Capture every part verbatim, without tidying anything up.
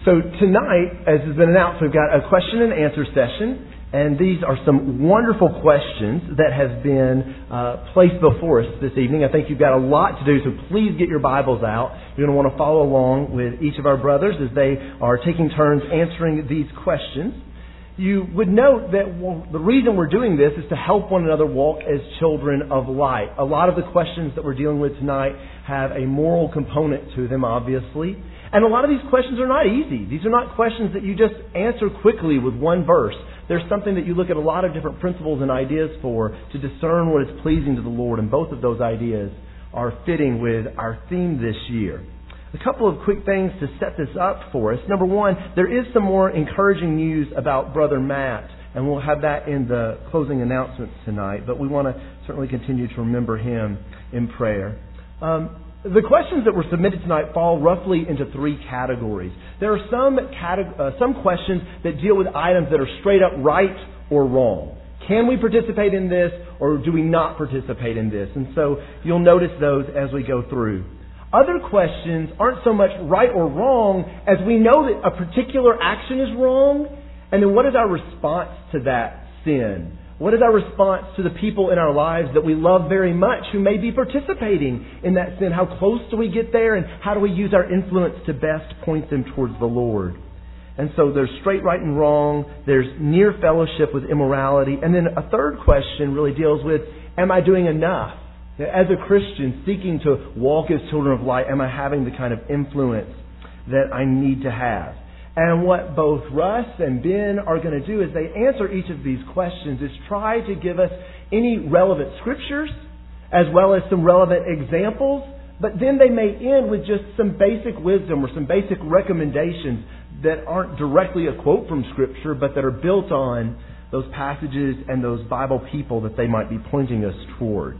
So tonight, as has been announced, we've got a question and answer session. And these are some wonderful questions that have been uh, placed before us this evening. I think you've got a lot to do, so please get your Bibles out. You're going to want to follow along with each of our brothers as they are taking turns answering these questions. You would note that well, the reason we're doing this is to help one another walk as children of light. A lot of the questions that we're dealing with tonight have a moral component to them, obviously. And a lot of these questions are not easy. These are not questions that you just answer quickly with one verse. There's something that you look at a lot of different principles and ideas for to discern what is pleasing to the Lord. And both of those ideas are fitting with our theme this year. A couple of quick things to set this up for us. Number one, there is some more encouraging news about Brother Matt. And we'll have that in the closing announcements tonight. But we want to certainly continue to remember him in prayer. Um, The questions that were submitted tonight fall roughly into three categories. There are some categ- uh, some questions that deal with items that are straight up right or wrong. Can we participate in this or do we not participate in this? And so you'll notice those as we go through. Other questions aren't so much right or wrong as we know that a particular action is wrong, and then what is our response to that sin? What is our response to the people in our lives that we love very much who may be participating in that sin? How close do we get there, and how do we use our influence to best point them towards the Lord? And so there's straight, right, and wrong. There's near fellowship with immorality. And then a third question really deals with, am I doing enough? As a Christian seeking to walk as children of light, am I having the kind of influence that I need to have? And what both Russ and Ben are going to do as they answer each of these questions is try to give us any relevant scriptures as well as some relevant examples. But then they may end with just some basic wisdom or some basic recommendations that aren't directly a quote from Scripture, but that are built on those passages and those Bible people that they might be pointing us towards.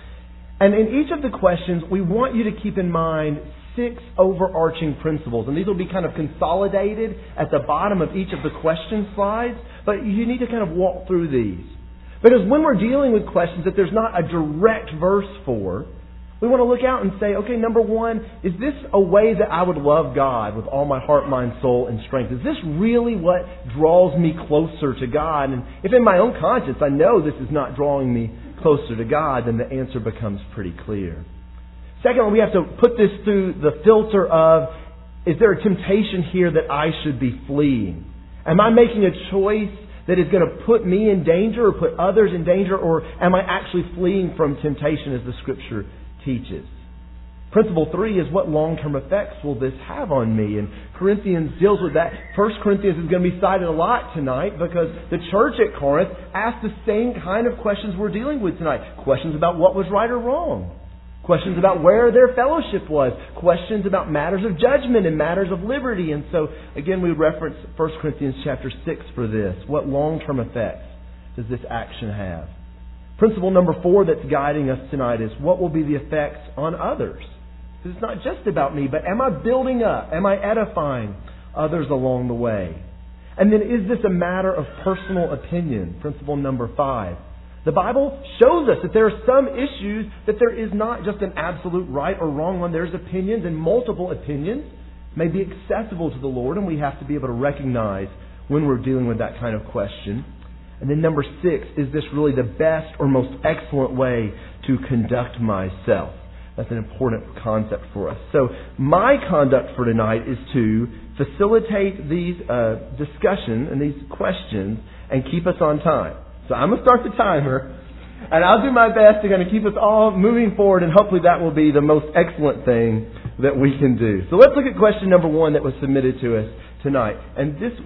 And in each of the questions, we want you to keep in mind six overarching principles. And these will be kind of consolidated at the bottom of each of the question slides. But you need to kind of walk through these. Because when we're dealing with questions that there's not a direct verse for, we want to look out and say, okay, number one, is this a way that I would love God with all my heart, mind, soul, and strength? Is this really what draws me closer to God? And if in my own conscience I know this is not drawing me closer to God, then the answer becomes pretty clear. Second, we have to put this through the filter of, is there a temptation here that I should be fleeing? Am I making a choice that is going to put me in danger or put others in danger? Or am I actually fleeing from temptation as the Scripture teaches? Principle three is, what long-term effects will this have on me? And Corinthians deals with that. First Corinthians is going to be cited a lot tonight because the church at Corinth asked the same kind of questions we're dealing with tonight. Questions about what was right or wrong. Questions about where their fellowship was. Questions about matters of judgment and matters of liberty. And so, again, we reference First Corinthians chapter six for this. What long-term effects does this action have? Principle number four that's guiding us tonight is, what will be the effects on others? Because it's not just about me, but am I building up? Am I edifying others along the way? And then, is this a matter of personal opinion? Principle number five. The Bible shows us that there are some issues that there is not just an absolute right or wrong one. There's opinions, and multiple opinions may be accessible to the Lord, and we have to be able to recognize when we're dealing with that kind of question. And then number six, is this really the best or most excellent way to conduct myself? That's an important concept for us. So my conduct for tonight is to facilitate these uh, discussions and these questions and keep us on time. So I'm going to start the timer, and I'll do my best to kind of keep us all moving forward, and hopefully that will be the most excellent thing that we can do. So let's look at question number one that was submitted to us tonight. And this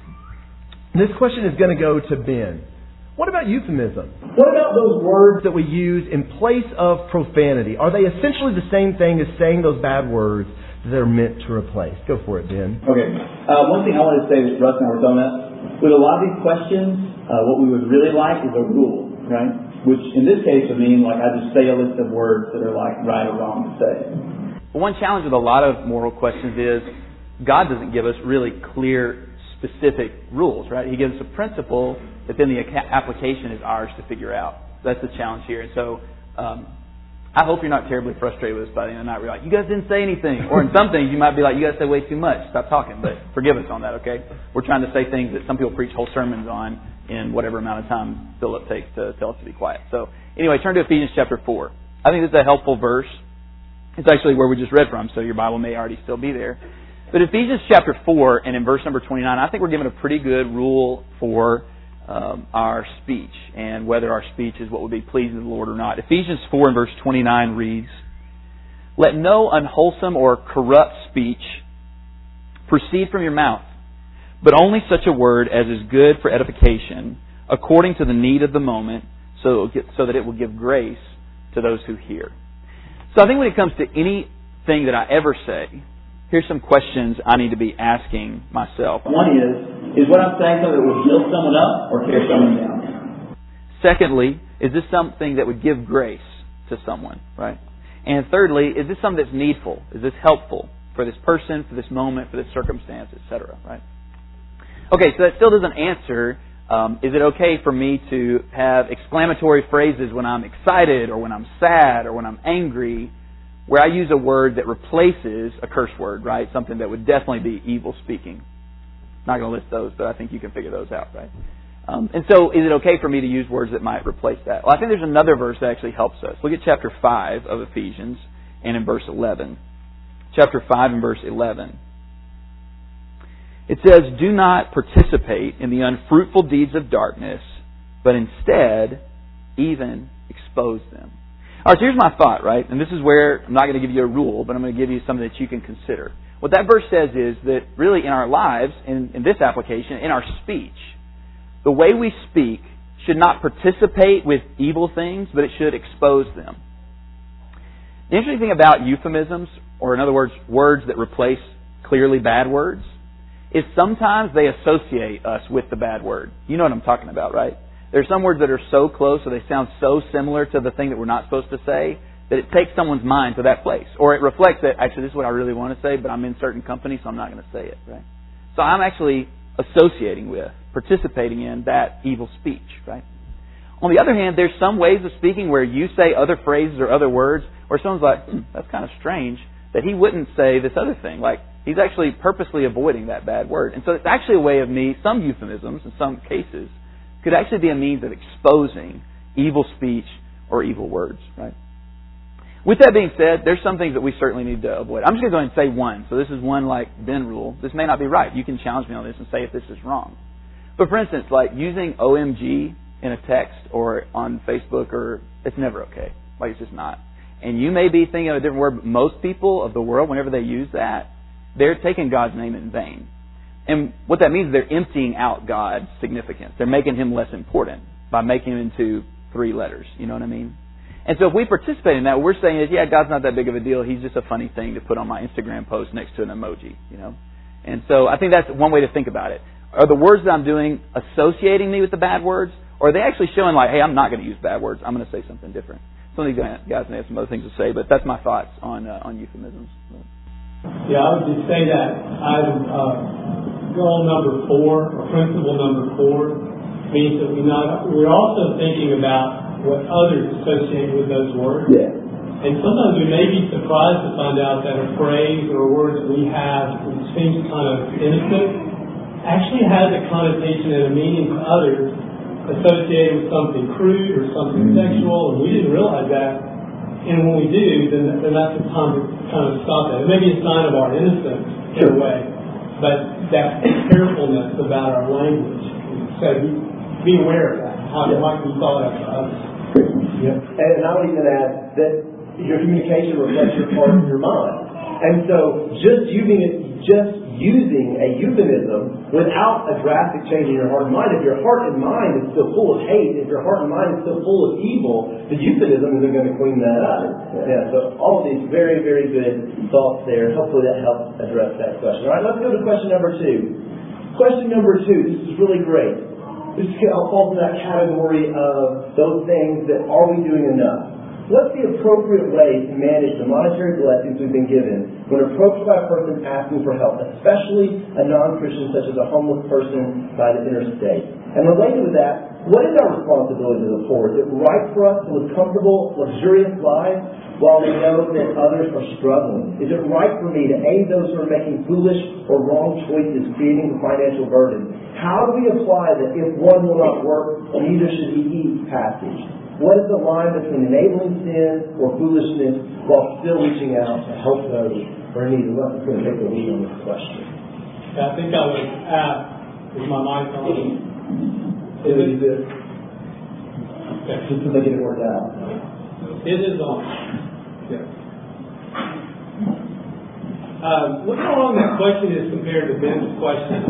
this question is going to go to Ben. What about euphemism? What about those words that we use in place of profanity? Are they essentially the same thing as saying those bad words that they're meant to replace? Go for it, Ben. Okay. Uh, one thing I wanted to say that Russ and I were talking about, with a lot of these questions, uh, what we would really like is a rule, right? Which in this case would mean like I just say a list of words that are like right or wrong to say. Well, one challenge with a lot of moral questions is God doesn't give us really clear, specific rules, right? He gives us a principle, but then the application is ours to figure out. That's the challenge here. And so um, I hope you're not terribly frustrated with us by the end of the night. We're like, you guys didn't say anything. Or in some things, you might be like, you guys say way too much. Stop talking. But forgive us on that, okay? We're trying to say things that some people preach whole sermons on in whatever amount of time Philip takes to tell us to be quiet. So anyway, turn to Ephesians chapter four. I think this is a helpful verse. It's actually where we just read from, so your Bible may already still be there. But Ephesians chapter four and in verse number twenty-nine, I think we're given a pretty good rule for um, our speech and whether our speech is what would be pleasing to the Lord or not. Ephesians four and verse twenty-nine reads, "Let no unwholesome or corrupt speech proceed from your mouth, but only such a word as is good for edification, according to the need of the moment, so, so that it will give grace to those who hear." So I think when it comes to anything that I ever say, here's some questions I need to be asking myself. One is, is what I'm saying something that would build someone up or tear someone down? Secondly, is this something that would give grace to someone, right? And thirdly, is this something that's needful? Is this helpful for this person, for this moment, for this circumstance, et cetera, right? Okay, so that still doesn't answer, um, is it okay for me to have exclamatory phrases when I'm excited or when I'm sad or when I'm angry, where I use a word that replaces a curse word, right? Something that would definitely be evil speaking. Not going to list those, but I think you can figure those out, right? Um, and so is it okay for me to use words that might replace that? Well, I think there's another verse that actually helps us. Look at chapter five of Ephesians and in verse eleven. Chapter five and verse eleven. It says, "Do not participate in the unfruitful deeds of darkness, but instead even expose them." All right, so here's my thought, right? And this is where I'm not going to give you a rule, but I'm going to give you something that you can consider. What that verse says is that really in our lives, in, in this application, in our speech, the way we speak should not participate with evil things, but it should expose them. The interesting thing about euphemisms, or in other words, words that replace clearly bad words, is sometimes they associate us with the bad word. You know what I'm talking about, right? There's some words that are so close or they sound so similar to the thing that we're not supposed to say that it takes someone's mind to that place. Or it reflects that, actually, this is what I really want to say, but I'm in certain company, so I'm not going to say it, right? So I'm actually associating with, participating in that evil speech, right? On the other hand, there's some ways of speaking where you say other phrases or other words, or someone's like, hmm, that's kind of strange, that he wouldn't say this other thing. Like, he's actually purposely avoiding that bad word. And so it's actually a way of me, some euphemisms in some cases, could actually be a means of exposing evil speech or evil words, right? With that being said, there's some things that we certainly need to avoid. I'm just going to go ahead and say one. So this is one like Ben rule. This may not be right. You can challenge me on this and say if this is wrong. But for instance, like using O M G in a text or on Facebook, or it's never okay. Like it's just not. And you may be thinking of a different word, but most people of the world, whenever they use that, they're taking God's name in vain. And what that means is they're emptying out God's significance. They're making Him less important by making Him into three letters. You know what I mean? And so if we participate in that, what we're saying is, yeah, God's not that big of a deal. He's just a funny thing to put on my Instagram post next to an emoji, you know? And so I think that's one way to think about it. Are the words that I'm doing associating me with the bad words? Or are they actually showing like, hey, I'm not going to use bad words. I'm going to say something different. Some of these guys may have some other things to say, but that's my thoughts on uh, on euphemisms. Yeah, I would just say that item, uh, goal number four, or principle number four, means that we not, we're also thinking about what others associate with those words. Yeah. And sometimes we may be surprised to find out that a phrase or a word that we have that seems kind of innocent actually has a connotation and a meaning to others associated with something crude or something mm-hmm. sexual, and we didn't realize that. And when we do, then, then that's the time to kind of stop that. It may be a sign of our innocence in a way, but that carefulness about our language. So be, be aware of that. How it might be thought of to others. Yeah. And I would even add that your communication reflects your heart and your mind. And so just using it, just using a euphemism without a drastic change in your heart and mind, if your heart and mind is still full of hate, if your heart and mind is still full of evil, the euphemism isn't going to clean that up. Yeah, so all of these very, very good thoughts there. Hopefully that helps address that question. All right, let's go to question number two. Question number two, this is really great. This falls in that category of those things that are we doing enough? What's the appropriate way to manage the monetary blessings we've been given when approached by a person asking for help, especially a non-Christian such as a homeless person by the interstate? And related with that, what is our responsibility to the poor? Is it right for us to live comfortable, luxurious lives while we know that others are struggling? Is it right for me to aid those who are making foolish or wrong choices, creating a financial burden? How do we apply the if one will not work, neither should he eat passage? What is the line between enabling sin or foolishness while still reaching out to help those who are in need? Russ is going to take the lead on this question. Yeah, I think I would ask, is my mic on? It is it. Okay. Just to make it work out. It is on. Yeah. Um, look how long that question is compared to Ben's question.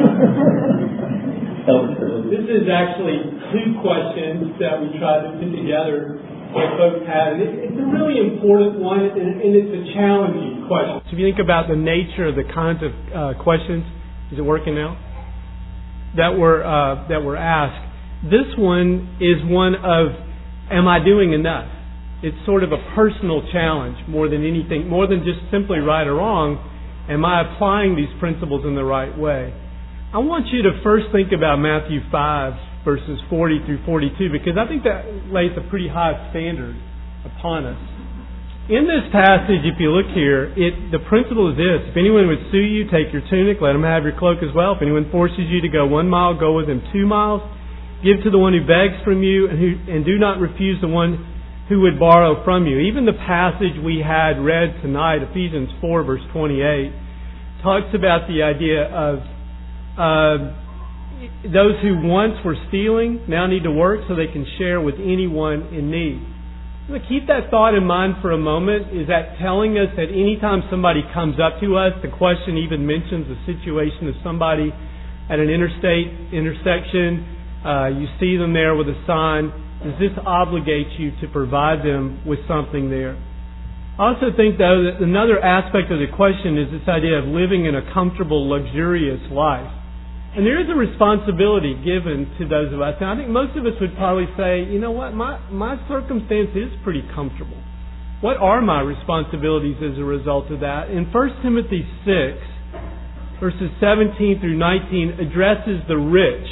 This is actually two questions that we tried to put together that folks had. And it, it's a really important one, and, and it's a challenging question. So if you think about the nature of the kinds of uh, questions, is it working now? That were uh, that were asked. This one is one of, am I doing enough? It's sort of a personal challenge more than anything, more than just simply right or wrong. Am I applying these principles in the right way? I want you to first think about Matthew five, verses forty through forty-two, because I think that lays a pretty high standard upon us. In this passage, if you look here, it, the principle is this: if anyone would sue you, take your tunic, let him have your cloak as well. If anyone forces you to go one mile, go with him two miles. Give to the one who begs from you, and, who, and do not refuse the one who would borrow from you. Even the passage we had read tonight, Ephesians four, verse twenty-eight, talks about the idea of Uh, those who once were stealing now need to work so they can share with anyone in need. So keep that thought in mind for a moment. Is that telling us that anytime somebody comes up to us, the question even mentions the situation of somebody at an interstate intersection, uh, you see them there with a sign, does this obligate you to provide them with something there? I also think, though, that another aspect of the question is this idea of living in a comfortable, luxurious life. And there is a responsibility given to those of us. And I think most of us would probably say, you know what, my, my circumstance is pretty comfortable. What are my responsibilities as a result of that? In First Timothy six, verses seventeen through nineteen, addresses the rich.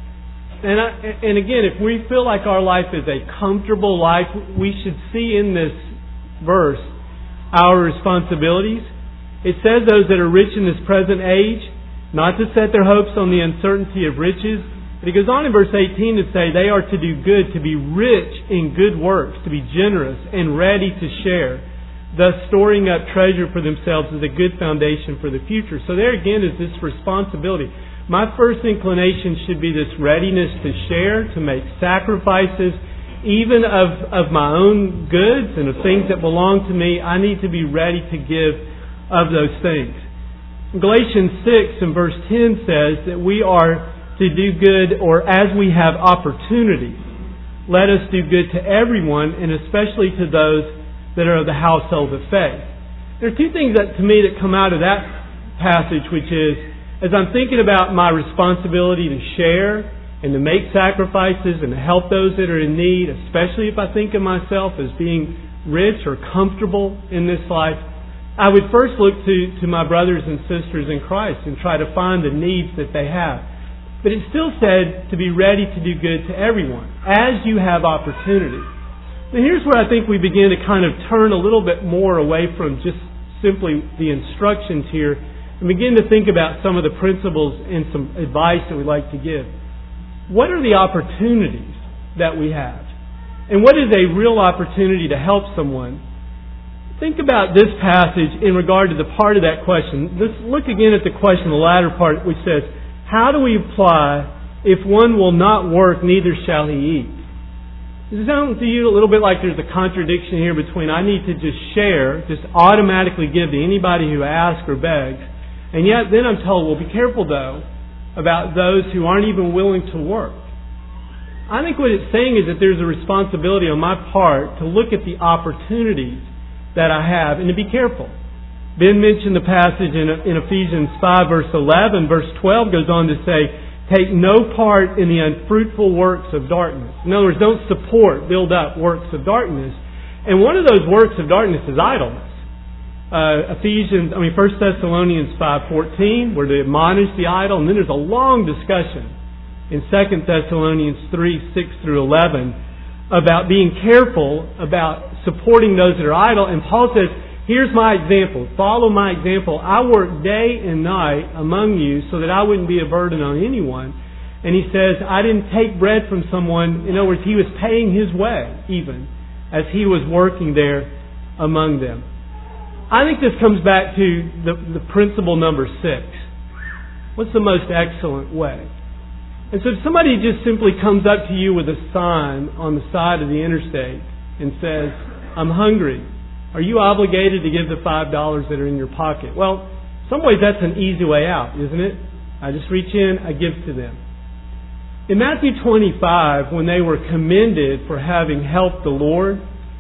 And, I, and again, if we feel like our life is a comfortable life, we should see in this verse our responsibilities. It says those that are rich in this present age, not to set their hopes on the uncertainty of riches. But he goes on in verse eighteen to say they are to do good, to be rich in good works, to be generous and ready to share, thus storing up treasure for themselves as a good foundation for the future. So there again is this responsibility. My first inclination should be this readiness to share, to make sacrifices, even of, of my own goods and of things that belong to me. I need to be ready to give of those things. Galatians six and verse ten says that we are to do good, or as we have opportunities, let us do good to everyone, and especially to those that are of the household of faith. There are two things that to me that come out of that passage, which is, as I'm thinking about my responsibility to share and to make sacrifices and to help those that are in need, especially if I think of myself as being rich or comfortable in this life, I would first look to, to my brothers and sisters in Christ and try to find the needs that they have. But it still said to be ready to do good to everyone, as you have opportunity. Now here's where I think we begin to kind of turn a little bit more away from just simply the instructions here and begin to think about some of the principles and some advice that we'd like to give. What are the opportunities that we have? And what is a real opportunity to help someone? Think about this passage in regard to the part of that question. Let's look again at the question, the latter part, which says, how do we apply, if one will not work, neither shall he eat? Does it sound to you a little bit like there's a contradiction here between I need to just share, just automatically give to anybody who asks or begs, and yet then I'm told, well, be careful though about those who aren't even willing to work. I think what it's saying is that there's a responsibility on my part to look at the opportunities that I have, and to be careful. Ben mentioned the passage in, in Ephesians five, verse eleven. Verse twelve goes on to say, take no part in the unfruitful works of darkness. In other words, don't support, build up works of darkness. And one of those works of darkness is idleness. Uh, Ephesians, I mean, First Thessalonians five fourteen, where they admonish the idle, and then there's a long discussion in Second Thessalonians three six through eleven about being careful about supporting those that are idle. And Paul says, here's my example. Follow my example. I work day and night among you so that I wouldn't be a burden on anyone. And he says, I didn't take bread from someone. In other words, he was paying his way even as he was working there among them. I think this comes back to the, the principle number six. What's the most excellent way? And so if somebody just simply comes up to you with a sign on the side of the interstate and says, I'm hungry, are you obligated to give the five dollars that are in your pocket? Well, in some ways that's an easy way out, isn't it? I just reach in, I give to them. In Matthew twenty-five, when they were commended for having helped the Lord,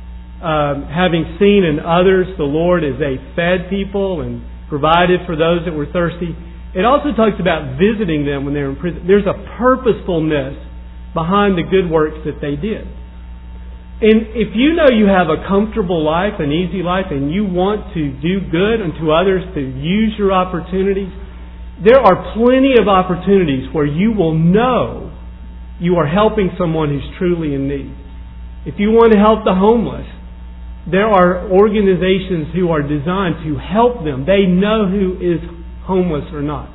um, having seen in others the Lord as they fed people and provided for those that were thirsty, it also talks about visiting them when they were in prison. There's a purposefulness behind the good works that they did. And if you know you have a comfortable life, an easy life, and you want to do good unto others, to use your opportunities, there are plenty of opportunities where you will know you are helping someone who's truly in need. If you want to help the homeless, there are organizations who are designed to help them. They know who is homeless or not.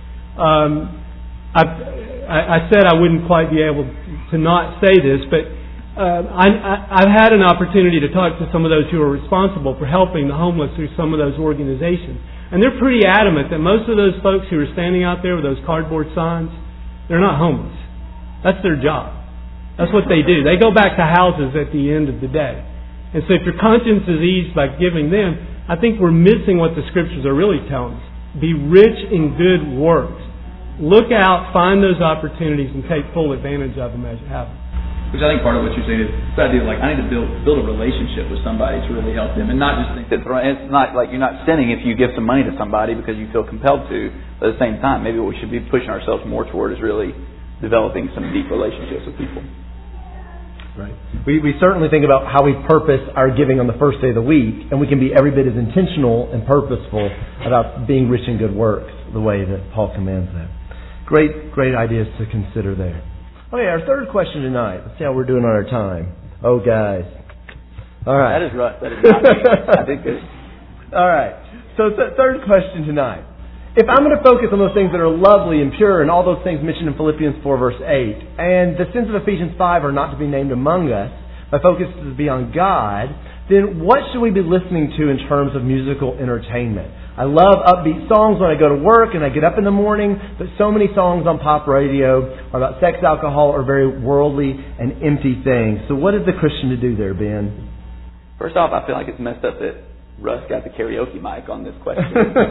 Um, I, I said I wouldn't quite be able to not say this, but uh, I, I, I've had an opportunity to talk to some of those who are responsible for helping the homeless through some of those organizations. And they're pretty adamant that most of those folks who are standing out there with those cardboard signs, they're not homeless. That's their job. That's what they do. They go back to houses at the end of the day. And so if your conscience is eased by giving them, I think we're missing what the Scriptures are really telling us. Be rich in good works. Look out, find those opportunities, and take full advantage of them as you have them. Which I think part of what you're saying is the idea of like, I need to build build a relationship with somebody to really help them, and not just think that it's not like you're not sinning if you give some money to somebody because you feel compelled to. But at the same time, maybe what we should be pushing ourselves more toward is really developing some deep relationships with people. Right. We we certainly think about how we purpose our giving on the first day of the week, and we can be every bit as intentional and purposeful about being rich in good works, the way that Paul commands that. Great, great ideas to consider there. Okay, our third question tonight. Let's see how we're doing on our time. Oh, guys. All right. That is rough. That is not me. I think good. All right. So th- third question tonight. If I'm going to focus on those things that are lovely and pure and all those things mentioned in Philippians four verse eight, and the sins of Ephesians five are not to be named among us, my focus is to be on God, then what should we be listening to in terms of musical entertainment? I love upbeat songs when I go to work and I get up in the morning, but so many songs on pop radio are about sex, alcohol, or very worldly and empty things. So what is the Christian to do there, Ben? First off, I feel like it's messed up that Russ got the karaoke mic on this question.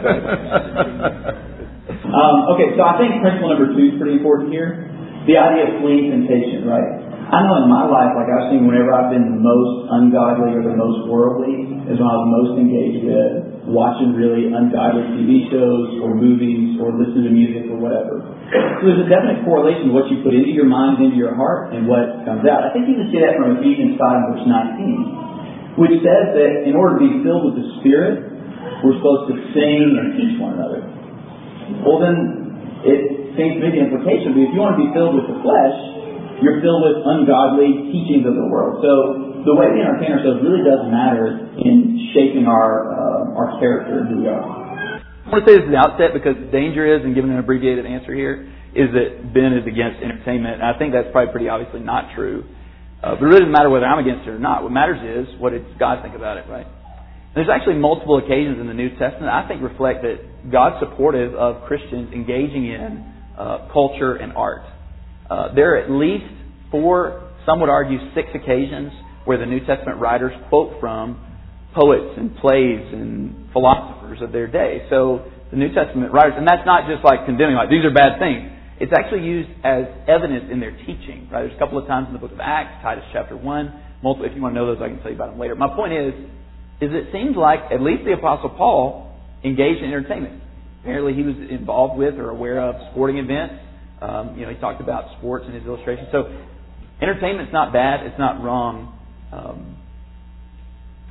um, okay, so I think principle number two is pretty important here. The idea of fleeing temptation, right? I know in my life, like I've seen whenever I've been the most ungodly or the most worldly is when I was most engaged with watching really ungodly T V shows or movies or listening to music or whatever. So there's a definite correlation to what you put into your mind, into your heart, and what comes out. I think you can see that from Ephesians five verse nineteen, which says that in order to be filled with the Spirit, we're supposed to sing and teach one another. Well then, it seems to me the implication would be if you want to be filled with the flesh, you're filled with ungodly teachings of the world. So the way we entertain ourselves really does matter in shaping our uh, our character and who we are. I want to say this at the outset because the danger is, and giving an abbreviated answer here, is that Ben is against entertainment. And I think that's probably pretty obviously not true. Uh, but it really doesn't matter whether I'm against it or not. What matters is what does God think about it, right? And there's actually multiple occasions in the New Testament I think reflect that God's supportive of Christians engaging in uh, culture and art. Uh, there are at least four, some would argue six occasions where the New Testament writers quote from poets and plays and philosophers of their day. So the New Testament writers, and that's not just like condemning, like these are bad things. It's actually used as evidence in their teaching. Right? There's a couple of times in the book of Acts, Titus chapter one. Multiple, if you want to know those, I can tell you about them later. My point is, is it seems like at least the Apostle Paul engaged in entertainment. Apparently he was involved with or aware of sporting events. Um, you know, he talked about sports in his illustration. So entertainment's not bad. It's not wrong. Um,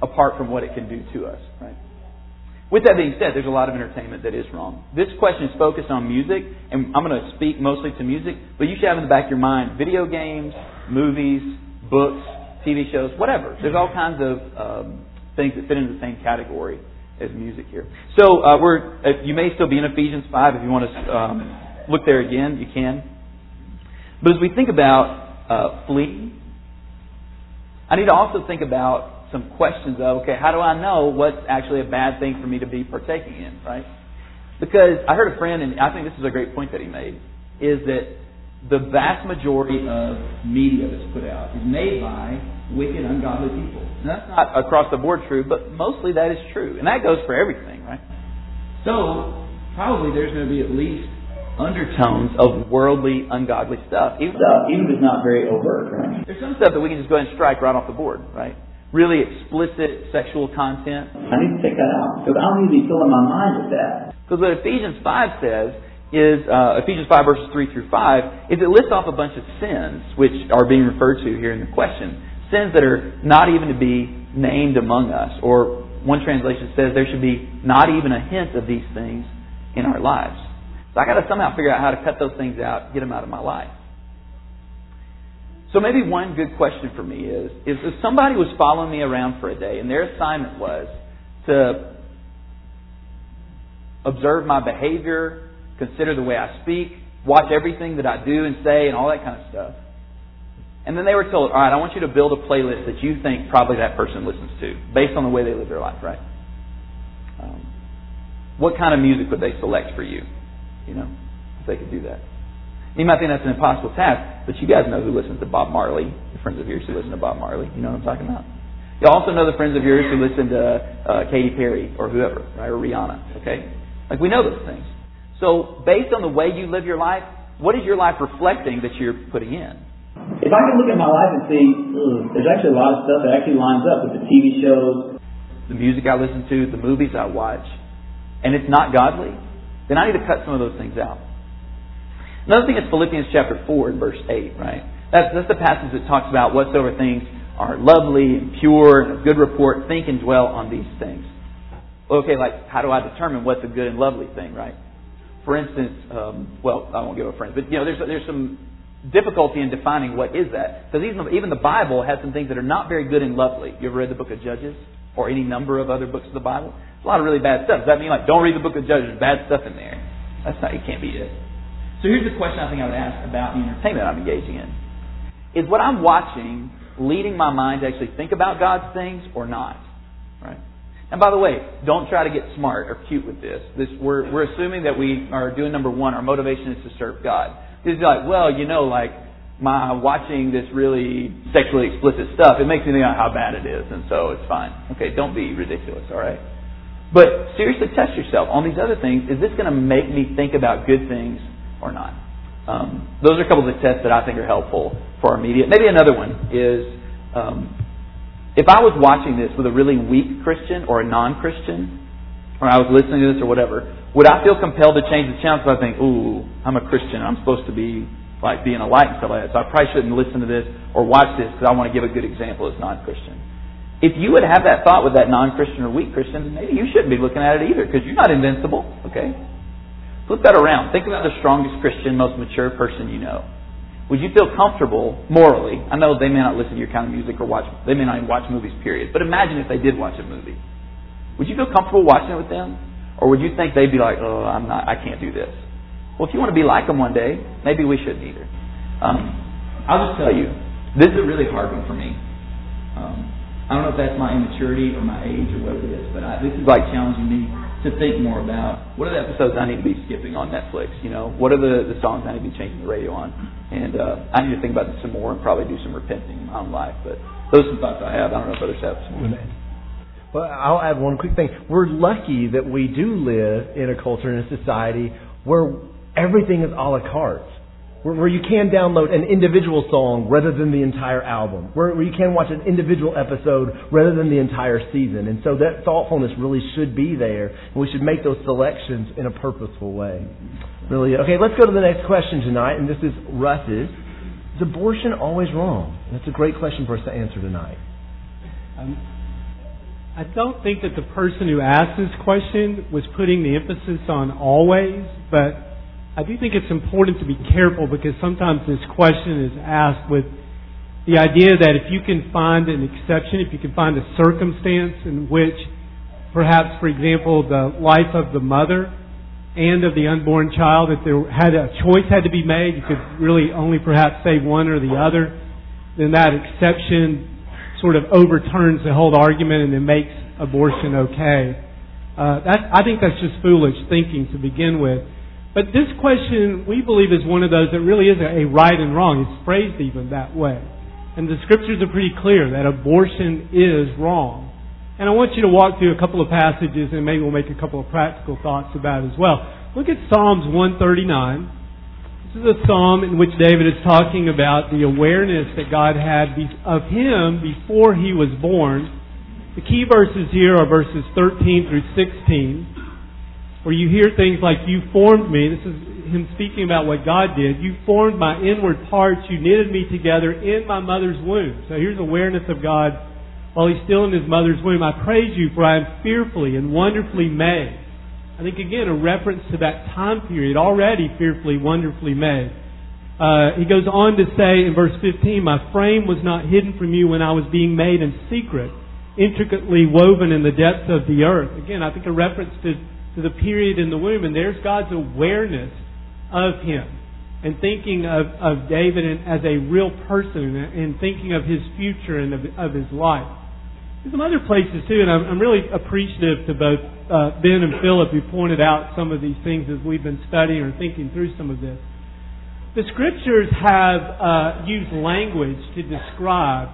apart from what it can do to us, right? With that being said, there's a lot of entertainment that is wrong. This question is focused on music, and I'm going to speak mostly to music, but you should have in the back of your mind video games, movies, books, T V shows, whatever. There's all kinds of um, things that fit into the same category as music here. So uh, we're uh, you may still be in Ephesians five. If you want to um, look there again, you can. But as we think about uh, fleeing, I need to also think about some questions of, okay, how do I know what's actually a bad thing for me to be partaking in, right? Because I heard a friend, and I think this is a great point that he made, is that the vast majority of media that's put out is made by wicked, ungodly people. And that's not across the board true, but mostly that is true. And that goes for everything, right? So, probably there's going to be at least undertones of worldly, ungodly stuff. Even, Stuff, even if it's not very overt, right? There's some stuff that we can just go ahead and strike right off the board, right? Really explicit sexual content. I need to take that out, because I don't need to be filling my mind with that. Because what Ephesians five says is, uh, Ephesians five verses three through five, is it lists off a bunch of sins, which are being referred to here in the question. Sins that are not even to be named among us. Or one translation says there should be not even a hint of these things in our lives. So I got to somehow figure out how to cut those things out, get them out of my life. So maybe one good question for me is, is if somebody was following me around for a day and their assignment was to observe my behavior, consider the way I speak, watch everything that I do and say and all that kind of stuff. And then they were told, all right, I want you to build a playlist that you think probably that person listens to based on the way they live their life, right? Um, what kind of music would they select for you? You know, if they could do that. You might think that's an impossible task, but you guys know who listens to Bob Marley, the friends of yours who listen to Bob Marley. You know what I'm talking about? You also know the friends of yours who listen to uh, Katy Perry or whoever, right, or Rihanna, okay? Like, we know those things. So, based on the way you live your life, what is your life reflecting that you're putting in? If I can look at my life and see, ugh, there's actually a lot of stuff that actually lines up with the T V shows, the music I listen to, the movies I watch, and it's not godly, then I need to cut some of those things out. Another thing is Philippians chapter four and verse eight, right? That's, that's the passage that talks about whatsoever things are lovely and pure and of good report, think and dwell on these things. Okay, like, how do I determine what's a good and lovely thing, right? For instance, um, well, I won't give a friend, but you know, there's there's some difficulty in defining what is that. Because even, even the Bible has some things that are not very good and lovely. You ever read the book of Judges? Or any number of other books of the Bible? There's a lot of really bad stuff. Does that mean, like, don't read the book of Judges, there's bad stuff in there? That's not, it can't be it. So here's the question I think I would ask about the entertainment I'm engaging in. Is what I'm watching leading my mind to actually think about God's things or not? Right? And by the way, don't try to get smart or cute with this. This we're, we're assuming that we are doing number one, our motivation is to serve God. It's like, well, you know, like, my watching this really sexually explicit stuff, it makes me think about how bad it is, and so it's fine. Okay, don't be ridiculous, all right? But seriously test yourself on these other things. Is this going to make me think about good things or not? Um, those are a couple of the tests that I think are helpful for our media. Maybe another one is, um, if I was watching this with a really weak Christian or a non-Christian, or I was listening to this or whatever, would I feel compelled to change the channel because I think, ooh, I'm a Christian, I'm supposed to be like being a light and stuff like that, so I probably shouldn't listen to this or watch this because I want to give a good example as non-Christian. If you would have that thought with that non-Christian or weak Christian, then maybe you shouldn't be looking at it either because you're not invincible, okay? Flip that around. Think about the strongest Christian, most mature person you know. Would you feel comfortable morally? I know they may not listen to your kind of music or watch, they may not even watch movies, period. But imagine if they did watch a movie. Would you feel comfortable watching it with them? Or would you think they'd be like, oh, I'm not, I can't do this? Well, if you want to be like them one day, maybe we shouldn't either. Um, I'll just tell you, this is a really hard one for me. Um, I don't know if that's my immaturity or my age or what it is, but I, this is like challenging me to think more about what are the episodes I need to be skipping on Netflix. You know, what are the, the songs I need to be changing the radio on, and uh, I need to think about this some more and probably do some repenting in my own life. But those are some thoughts I have. I don't know if others have some more. Well, I'll add one quick thing. We're lucky that we do live in a culture and a society where everything is a la carte. Where, where you can download an individual song rather than the entire album. Where, where you can watch an individual episode rather than the entire season. And so that thoughtfulness really should be there. And we should make those selections in a purposeful way. Really. Okay, let's go to the next question tonight. And this is Russ's. Is abortion always wrong? That's a great question for us to answer tonight. Um, I don't think that the person who asked this question was putting the emphasis on always, but I do think it's important to be careful because sometimes this question is asked with the idea that if you can find an exception, if you can find a circumstance in which perhaps, for example, the life of the mother and of the unborn child, if there had a choice had to be made, you could really only perhaps save one or the other, then that exception sort of overturns the whole argument and then makes abortion okay. Uh, that, I think that's just foolish thinking to begin with. But this question, we believe, is one of those that really is a, a right and wrong. It's phrased even that way. And the Scriptures are pretty clear that abortion is wrong. And I want you to walk through a couple of passages and maybe we'll make a couple of practical thoughts about it as well. Look at Psalms one thirty-nine. This is a psalm in which David is talking about the awareness that God had of him before he was born. The key verses here are verses thirteen through sixteen, where you hear things like, "You formed me." This is him speaking about what God did. "You formed my inward parts. You knitted me together in my mother's womb." So here's awareness of God while he's still in his mother's womb. "I praise you, for I am fearfully and wonderfully made." I think, again, a reference to that time period, already fearfully, wonderfully made. Uh, he goes on to say in verse fifteen, "My frame was not hidden from you when I was being made in secret, intricately woven in the depths of the earth." Again, I think a reference to, to the period in the womb. And there's God's awareness of him and thinking of, of David as a real person and thinking of his future and of, of his life. There's some other places too, and I'm, I'm really appreciative to both uh, Ben and Philip who pointed out some of these things as we've been studying or thinking through some of this. The Scriptures have uh, used language to describe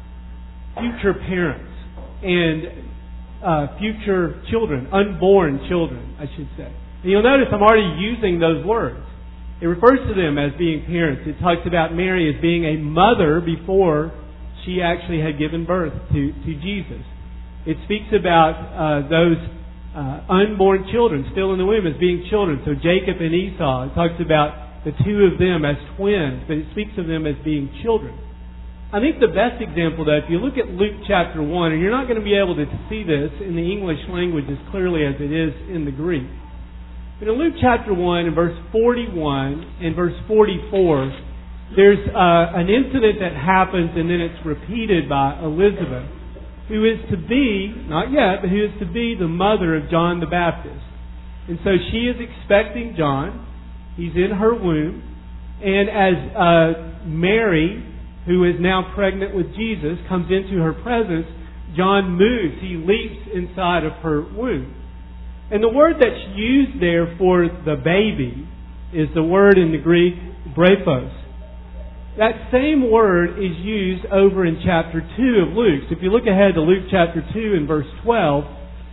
future parents and uh, future children, unborn children, I should say. And you'll notice I'm already using those words. It refers to them as being parents. It talks about Mary as being a mother before she actually had given birth to, to Jesus. It speaks about uh, those uh, unborn children still in the womb as being children. So Jacob and Esau. It talks about the two of them as twins, but it speaks of them as being children. I think the best example, though, if you look at Luke chapter one, and you're not going to be able to see this in the English language as clearly as it is in the Greek. But in Luke chapter one, in verse forty-one and verse forty-four, there's uh, an incident that happens and then it's repeated by Elizabeth, who is to be, not yet, but who is to be the mother of John the Baptist. And so she is expecting John. He's in her womb. And as uh, Mary, who is now pregnant with Jesus, comes into her presence, John moves. He leaps inside of her womb. And the word that's used there for the baby is the word in the Greek, brephos. That same word is used over in chapter two of Luke. So if you look ahead to Luke chapter two and verse twelve,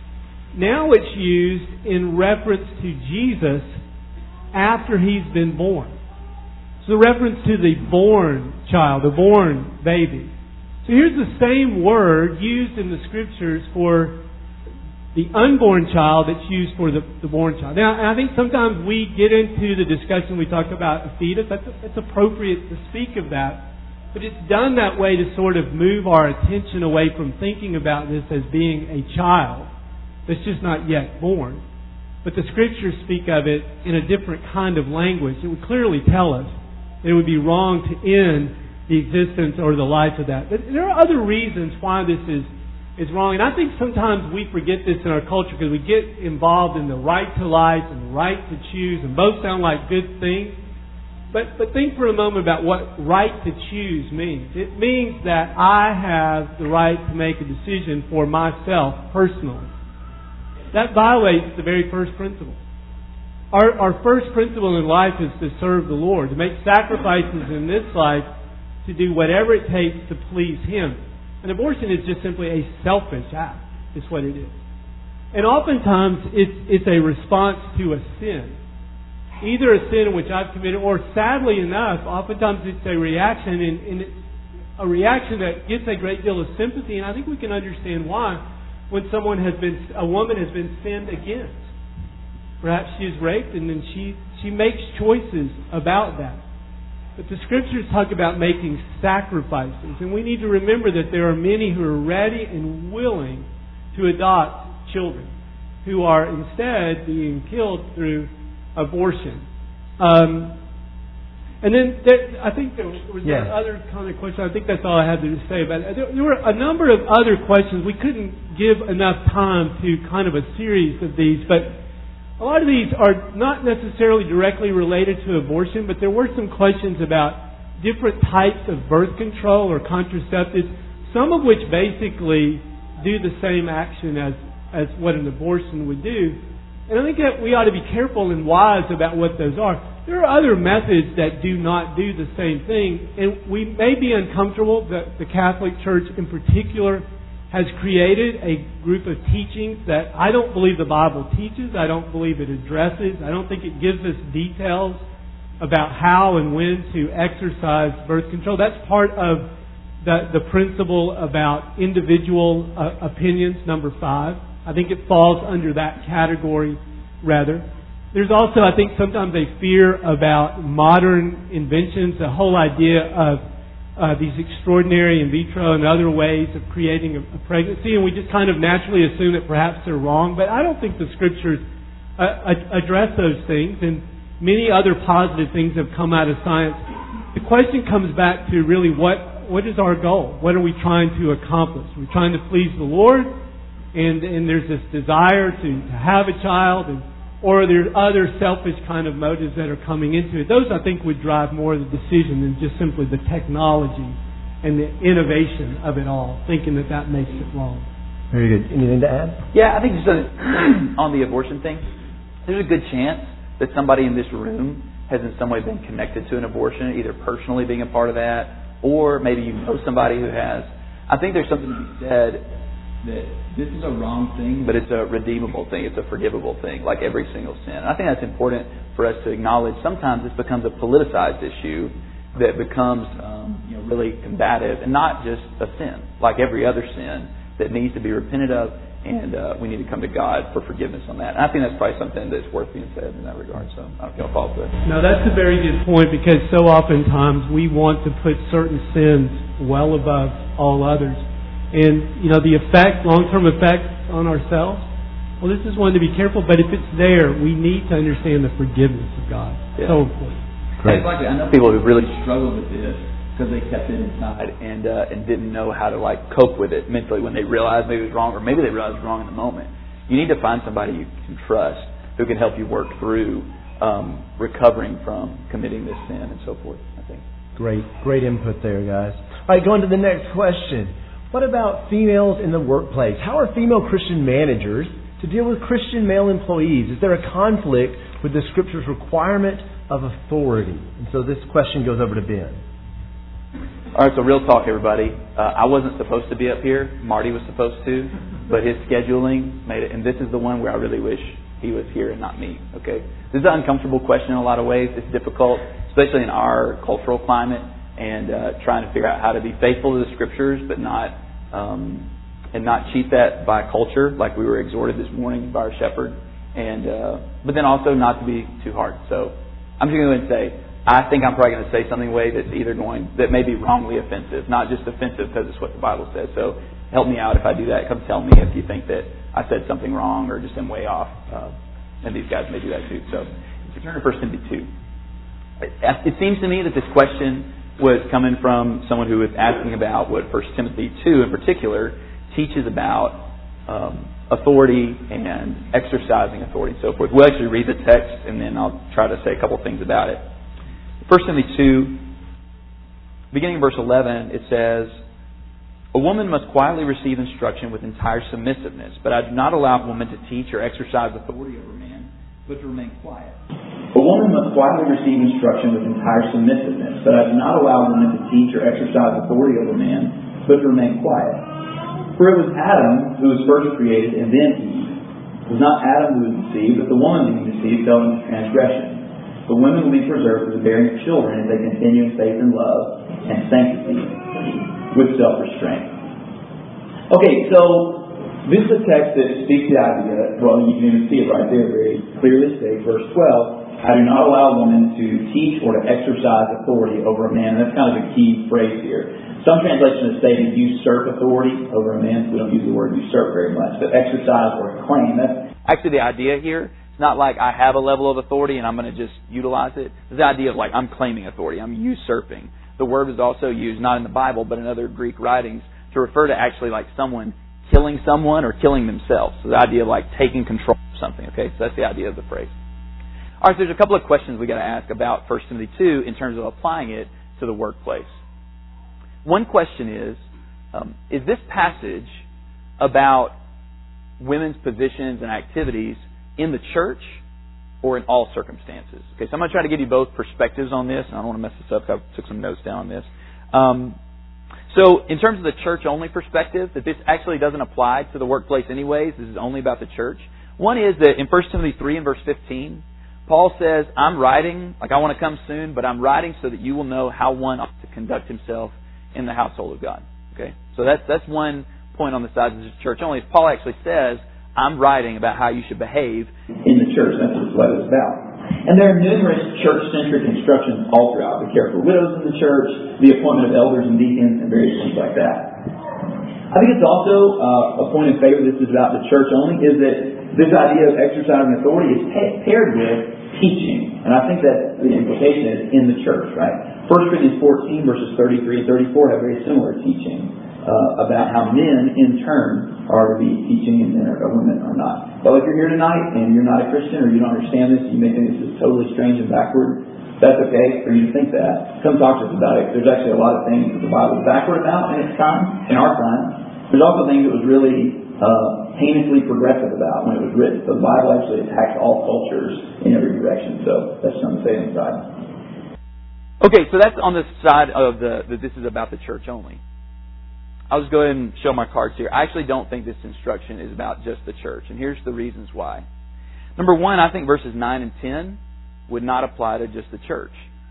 now it's used in reference to Jesus after he's been born. So the reference to the born child, the born baby. So here's the same word used in the Scriptures for the unborn child that's used for the, the born child. Now, I think sometimes we get into the discussion, we talk about a fetus. That's, that's appropriate to speak of that. But it's done that way to sort of move our attention away from thinking about this as being a child that's just not yet born. But the Scriptures speak of it in a different kind of language. It would clearly tell us that it would be wrong to end the existence or the life of that. But there are other reasons why this is is wrong. And I think sometimes we forget this in our culture because we get involved in the right to life and the right to choose, and both sound like good things. But but think for a moment about what right to choose means. It means that I have the right to make a decision for myself personally. That violates the very first principle. Our, our first principle in life is to serve the Lord, to make sacrifices in this life to do whatever it takes to please Him. And abortion is just simply a selfish act, is what it is. And oftentimes it's, it's a response to a sin. Either a sin in which I've committed, or sadly enough, oftentimes it's a reaction, and, and it's a reaction that gets a great deal of sympathy, and I think we can understand why when someone has been, a woman has been sinned against. Perhaps she is raped, and then she, she makes choices about that. But the Scriptures talk about making sacrifices. And we need to remember that there are many who are ready and willing to adopt children who are instead being killed through abortion. Um, and then there, I think there was yes. other kind of question. I think that's all I had to say about it. There, there were a number of other questions. We couldn't give enough time to kind of a series of these, but a lot of these are not necessarily directly related to abortion, but there were some questions about different types of birth control or contraceptives, some of which basically do the same action as, as what an abortion would do. And I think that we ought to be careful and wise about what those are. There are other methods that do not do the same thing, and we may be uncomfortable that the Catholic Church in particular has created a group of teachings that I don't believe the Bible teaches. I don't believe it addresses. I don't think it gives us details about how and when to exercise birth control. That's part of the, the principle about individual uh, opinions, number five. I think it falls under that category rather. There's also, I think, sometimes a fear about modern inventions, the whole idea of uh, these extraordinary in vitro and other ways of creating a, a pregnancy, and we just kind of naturally assume that perhaps they're wrong. But I don't think the Scriptures uh, address those things, and many other positive things have come out of science. The question comes back to really what what is our goal? What are we trying to accomplish? We're trying to please the Lord, and and there's this desire to, to have a child, and or are there other selfish kind of motives that are coming into it? Those, I think, would drive more of the decision than just simply the technology and the innovation of it all, thinking that that makes it wrong. Very good. Anything to add? Yeah, I think just on the abortion thing, there's a good chance that somebody in this room has in some way been connected to an abortion, either personally being a part of that, or maybe you know somebody who has. I think there's something to be said that this is a wrong thing, but it's a redeemable thing. It's a forgivable thing, like every single sin. And I think that's important for us to acknowledge. Sometimes this becomes a politicized issue that becomes um, you know, really combative and not just a sin, like every other sin that needs to be repented of, and uh, we need to come to God for forgiveness on that. And I think that's probably something that's worth being said in that regard. So I don't know if I'll follow up. No, that's a very good point, because so oftentimes we want to put certain sins well above all others. And, you know, the effect, long-term effects on ourselves, well, this is one to be careful, but if it's there, we need to understand the forgiveness of God. Yeah. So important. Great. Exactly. I know people who really struggled with this because they kept it inside and uh, and didn't know how to, like, cope with it mentally when they realized maybe it was wrong, or maybe they realized it was wrong in the moment. You need to find somebody you can trust who can help you work through um, recovering from committing this sin and so forth, I think. Great. Great input there, guys. All right, going to the next question. What about females in the workplace? How are female Christian managers to deal with Christian male employees? Is there a conflict with the Scripture's requirement of authority? And so this question goes over to Ben. All right, so real talk, everybody. Uh, I wasn't supposed to be up here. Marty was supposed to, but his scheduling made it. And this is the one where I really wish he was here and not me. Okay, this is an uncomfortable question in a lot of ways. It's difficult, especially in our cultural climate, and uh, trying to figure out how to be faithful to the Scriptures, but not um, and not cheat that by culture, like we were exhorted this morning by our shepherd, and uh, but then also not to be too hard. So I'm just going to say, I think I'm probably going to say something way that's either going that may be wrongly offensive, not just offensive because it's what the Bible says. So help me out if I do that. Come tell me if you think that I said something wrong or just am way off. Uh, and these guys may do that too. So if you turn to First Timothy two, it, it seems to me that this question was coming from someone who was asking about what First Timothy two in particular teaches about um, authority and exercising authority and so forth. We'll actually read the text and then I'll try to say a couple things about it. First Timothy two, beginning in verse eleven, it says, "A woman must quietly receive instruction with entire submissiveness, but I do not allow women to teach or exercise authority over men, but to remain quiet." A woman must quietly receive instruction with entire submissiveness, but I do not allow women to teach or exercise authority over men, but to remain quiet. For it was Adam who was first created, and then Eve. It was not Adam who was deceived, but the woman being deceived fell into transgression. But women will be preserved for the bearing of children if they continue in faith and love and sanctity with self-restraint. Okay, so this is a text that speaks the idea, well, you can even see it right there very clearly stated, verse twelve, I do not allow a woman to teach or to exercise authority over a man. That's kind of the key phrase here. Some translations have stated usurp authority over a man. We don't use the word usurp very much, but exercise or claim. That's actually the idea here. It's not like I have a level of authority and I'm going to just utilize it. It's the idea of like I'm claiming authority. I'm usurping. The word is also used, not in the Bible, but in other Greek writings, to refer to actually like someone killing someone or killing themselves. So the idea of like taking control of something. Okay, so that's the idea of the phrase. All right, so there's a couple of questions we got to ask about First Timothy two in terms of applying it to the workplace. One question is, um, is this passage about women's positions and activities in the church or in all circumstances? Okay, so I'm going to try to give you both perspectives on this, and I don't want to mess this up. I took some notes down on this. Um, so in terms of the church-only perspective, that this actually doesn't apply to the workplace anyways. This is only about the church. One is that in First Timothy three and verse fifteen, Paul says, I'm writing, like I want to come soon, but I'm writing so that you will know how one ought to conduct himself in the household of God. Okay, so that's that's one point on the side of the church only. Paul actually says, I'm writing about how you should behave in the church. That's what it's about. And there are numerous church-centric instructions all throughout. The care for widows in the church, the appointment of elders and deacons, and various things like that. I think it's also uh, a point of favor. This is about the church only. Is that this idea of exercising authority is pa- paired with teaching, and I think that the implication is in the church, right? First Corinthians fourteen, verses thirty-three and thirty-four have very similar teaching uh, about how men, in turn, are to be teaching and men or women are not. So if you're here tonight and you're not a Christian or you don't understand this, you may think this is totally strange and backward. That's okay for you to think that. Come talk to us about it. There's actually a lot of things that the Bible is backward about in its time, in our time. There's also things that was really uh, heinously progressive about when it was written. So the Bible actually attacks all cultures in every direction. So that's something to say inside. Okay, so that's on the side of the that this is about the church only. I'll just go ahead and show my cards here. I actually don't think this instruction is about just the church, and here's the reasons why. Number one, I think verses nine and ten would not apply to just the church.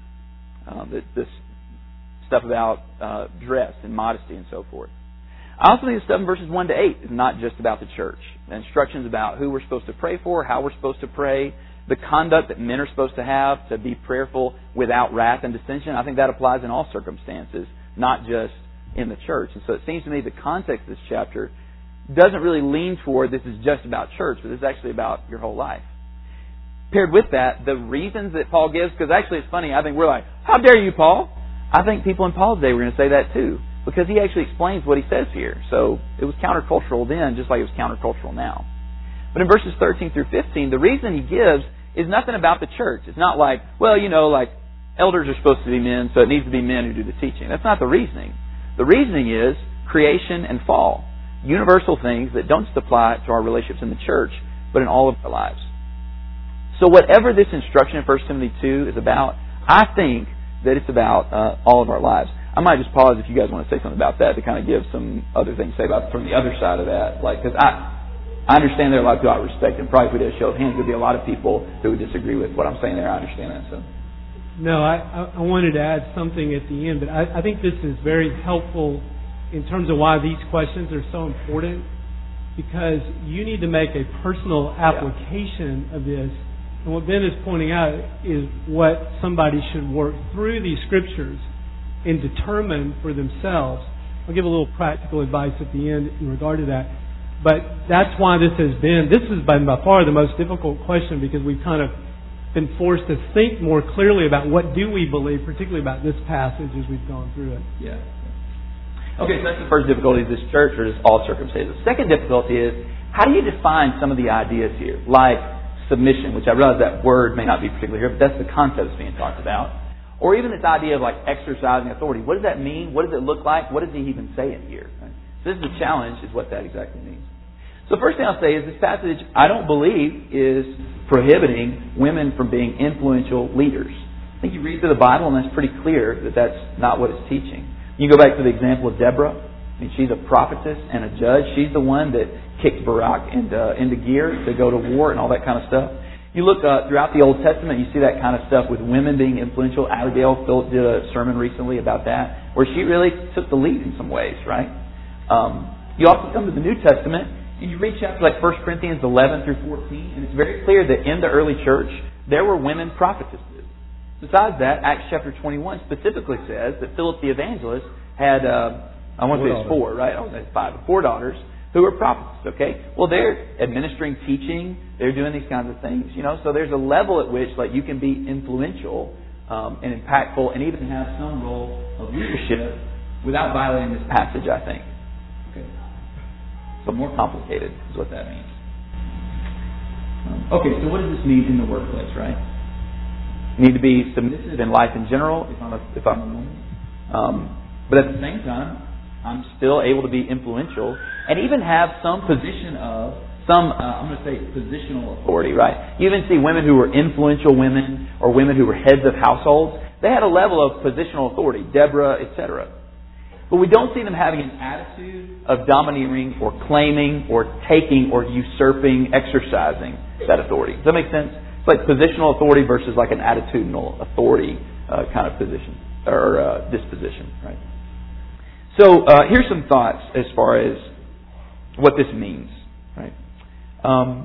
Um, this stuff about uh, dress and modesty and so forth. I also think the stuff in verses one to eight is not just about the church. The instructions about who we're supposed to pray for, how we're supposed to pray, the conduct that men are supposed to have to be prayerful without wrath and dissension, I think that applies in all circumstances, not just in the church. And so it seems to me the context of this chapter doesn't really lean toward this is just about church, but this is actually about your whole life. Paired with that, the reasons that Paul gives, because actually it's funny, I think we're like, how dare you, Paul? I think people in Paul's day were going to say that too, because he actually explains what he says here. So it was countercultural then, just like it was countercultural now. But in verses thirteen through fifteen, the reason he gives is nothing about the church. It's not like, well, you know, like elders are supposed to be men, so it needs to be men who do the teaching. That's not the reasoning. The reasoning is creation and fall. Universal things that don't just apply to our relationships in the church, but in all of our lives. So whatever this instruction in First Timothy two is about, I think that it's about uh, all of our lives. I might just pause if you guys want to say something about that to kind of give some other things to say about from the other side of that. Like, because I, I understand there are a lot of people I respect, and probably if we did a show of hands, there would be a lot of people who would disagree with what I'm saying there. I understand that. So. No, I, I wanted to add something at the end, but I, I think this is very helpful in terms of why these questions are so important, because you need to make a personal application yeah. of this. And what Ben is pointing out is what somebody should work through these scriptures and determine for themselves. I'll give a little practical advice at the end in regard to that. But that's why this has been, this has been by far the most difficult question, because we've kind of been forced to think more clearly about what do we believe, particularly about this passage as we've gone through it. Yeah. Okay, so that's the first difficulty, is this church or just all circumstances. The second difficulty is, how do you define some of the ideas here? Like submission, which I realize that word may not be particularly here, but that's the concept that's being talked about. Or even this idea of like exercising authority. What does that mean? What does it look like? What does he even say in here? Right? So this is the challenge, is what that exactly means. So first thing I'll say is this passage, I don't believe, is prohibiting women from being influential leaders. I think you read through the Bible and that's pretty clear that that's not what it's teaching. You go back to the example of Deborah. I mean, she's a prophetess and a judge. She's the one that kicked Barak into, into gear to go to war and all that kind of stuff. You look uh, throughout the Old Testament, you see that kind of stuff with women being influential. Abigail Philip did a sermon recently about that, where she really took the lead in some ways, right? Um, you also come to the New Testament, and you read chapters like First Corinthians eleven through fourteen, and it's very clear that in the early church, there were women prophetesses. Besides that, Acts chapter twenty-one specifically says that Philip the evangelist had, uh, I want to say it's four, right? I want to say it's five, four daughters who were prophets, okay? Well, they're administering teaching. They're doing these kinds of things, you know. So there's a level at which, like, you can be influential um, and impactful and even have some role of leadership without violating this passage, I think. Okay. So more complicated is what that means. Um, okay, so what does this mean in the workplace, right? You need to be submissive in life in general, if I'm a, if I'm a woman. Um, but at the same time, I'm still able to be influential and even have some position of, some, uh, I'm going to say positional authority, right? You even see women who were influential women or women who were heads of households. They had a level of positional authority, Deborah, et cetera. But we don't see them having an attitude of domineering or claiming or taking or usurping, exercising that authority. Does that make sense? It's like positional authority versus like an attitudinal authority uh, kind of position or uh, disposition, right? So uh, here's some thoughts as far as what this means, right? Um,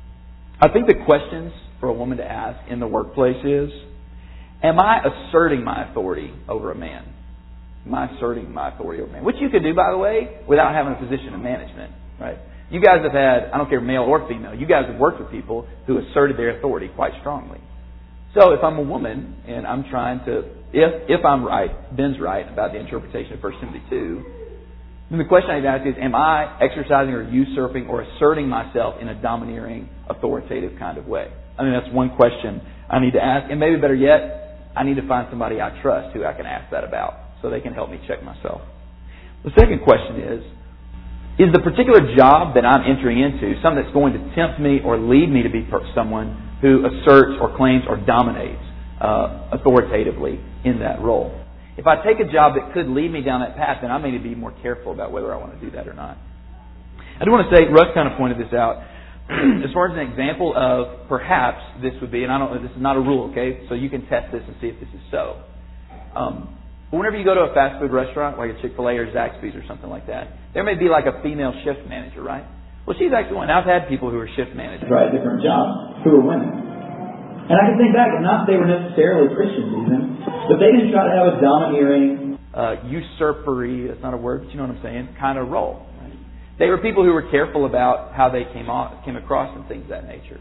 I think the questions for a woman to ask in the workplace is, am I asserting my authority over a man? Am I asserting my authority over a man? Which you could do, by the way, without having a position of management, right? You guys have had, I don't care male or female, you guys have worked with people who asserted their authority quite strongly. So if I'm a woman and I'm trying to, if if I'm right, Ben's right about the interpretation of First Timothy two, then the question I need to ask is, am I exercising or usurping or asserting myself in a domineering, authoritative kind of way? I mean, that's one question I need to ask. And maybe better yet, I need to find somebody I trust who I can ask that about so they can help me check myself. The second question is, is the particular job that I'm entering into something that's going to tempt me or lead me to be someone who asserts or claims or dominates uh, authoritatively in that role? If I take a job that could lead me down that path, then I may need to be more careful about whether I want to do that or not. I do want to say, Russ kind of pointed this out, as far as an example of perhaps this would be, and I don't know, this is not a rule, okay? So you can test this and see if this is so. Um, But whenever you go to a fast food restaurant, like a Chick-fil-A or Zaxby's or something like that, there may be like a female shift manager, right? Well, she's actually one. I've had people who are shift managers. Right, different jobs, who are women. And I can think back, and not that they were necessarily Christians even, but they didn't try to have a domineering, uh, usurpery, that's not a word, but you know what I'm saying, kind of role. Right? They were people who were careful about how they came off, came across and things of that nature.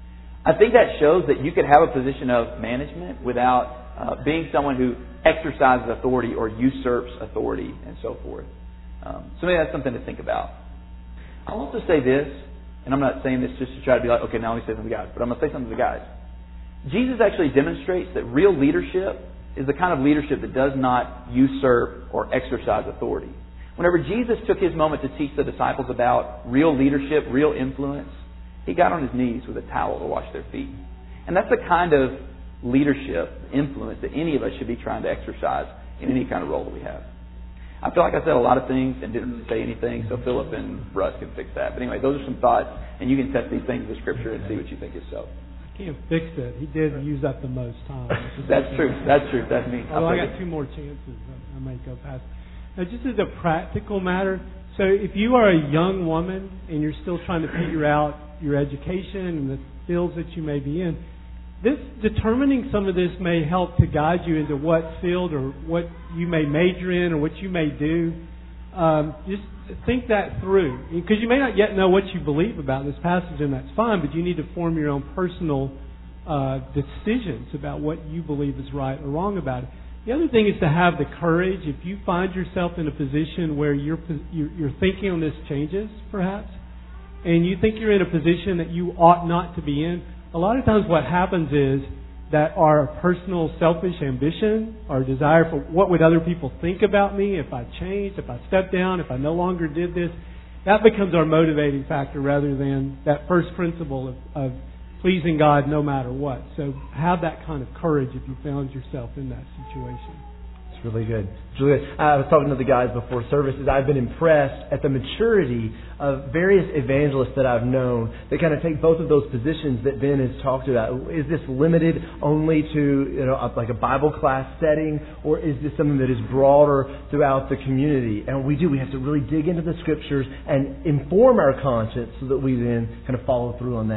I think that shows that you could have a position of management without uh, being someone who exercises authority or usurps authority and so forth. Um, so maybe that's something to think about. I'll also say this, and I'm not saying this just to try to be like, okay, now let me say something to the guys, but I'm going to say something to the guys. Jesus actually demonstrates that real leadership is the kind of leadership that does not usurp or exercise authority. Whenever Jesus took his moment to teach the disciples about real leadership, real influence, he got on his knees with a towel to wash their feet. And that's the kind of leadership, influence that any of us should be trying to exercise in any kind of role that we have. I feel like I said a lot of things and didn't really say anything, so Philip and Russ can fix that. But anyway, those are some thoughts, and you can test these things with Scripture and see what you think is so. I can't fix it. He did use up the most time. That's true. That's true. That's me. Although I got two more chances, I might go past. Now, just as a practical matter, so if you are a young woman and you're still trying to figure out your education and the fields that you may be in, This determining some of this may help to guide you into what field or what you may major in or what you may do. Um, just think that through, because you may not yet know what you believe about this passage, and that's fine. But you need to form your own personal uh, decisions about what you believe is right or wrong about it. The other thing is to have the courage. If you find yourself in a position where your your thinking on this changes, perhaps, and you think you're in a position that you ought not to be in. A lot of times what happens is that our personal selfish ambition, our desire for what would other people think about me if I changed, if I stepped down, if I no longer did this, that becomes our motivating factor rather than that first principle of, of pleasing God no matter what. So have that kind of courage if you found yourself in that situation. It's really good. It's really good. I was talking to the guys before services. I've been impressed at the maturity of various evangelists that I've known that kind of take both of those positions that Ben has talked about. Is this limited only to, you know, like a Bible class setting, or is this something that is broader throughout the community? And we do. We have to really dig into the Scriptures and inform our conscience so that we then kind of follow through on that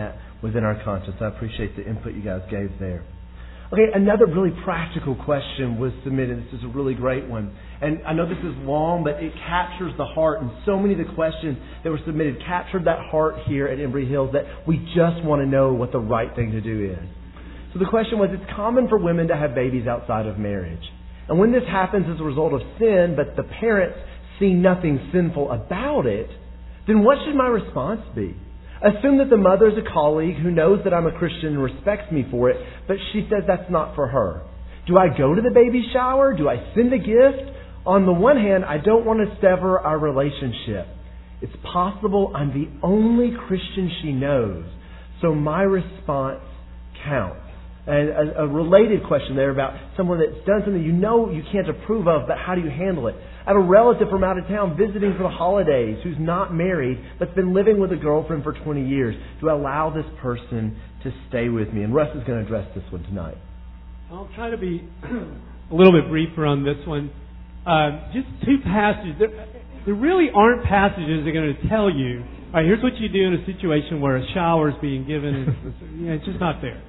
within our conscience. I appreciate the input you guys gave there. Okay, another really practical question was submitted. This is a really great one. And I know this is long, but it captures the heart. And so many of the questions that were submitted captured that heart here at Embry Hills that we just want to know what the right thing to do is. So the question was, it's common for women to have babies outside of marriage. And when this happens as a result of sin, but the parents see nothing sinful about it, then what should my response be? Assume that the mother is a colleague who knows that I'm a Christian and respects me for it, but she says that's not for her. Do I go to the baby shower? Do I send a gift? On the one hand, I don't want to sever our relationship. It's possible I'm the only Christian she knows, so my response counts. And a, a related question there about someone that's done something you know you can't approve of, but how do you handle it? I have a relative from out of town visiting for the holidays who's not married, but's been living with a girlfriend for twenty years. Do I allow this person to stay with me? And Russ is going to address this one tonight. I'll try to be a little bit briefer on this one. Uh, just two passages. There, there really aren't passages that are going to tell you, all right, here's what you do in a situation where a shower is being given. And it's, you know, it's just not there.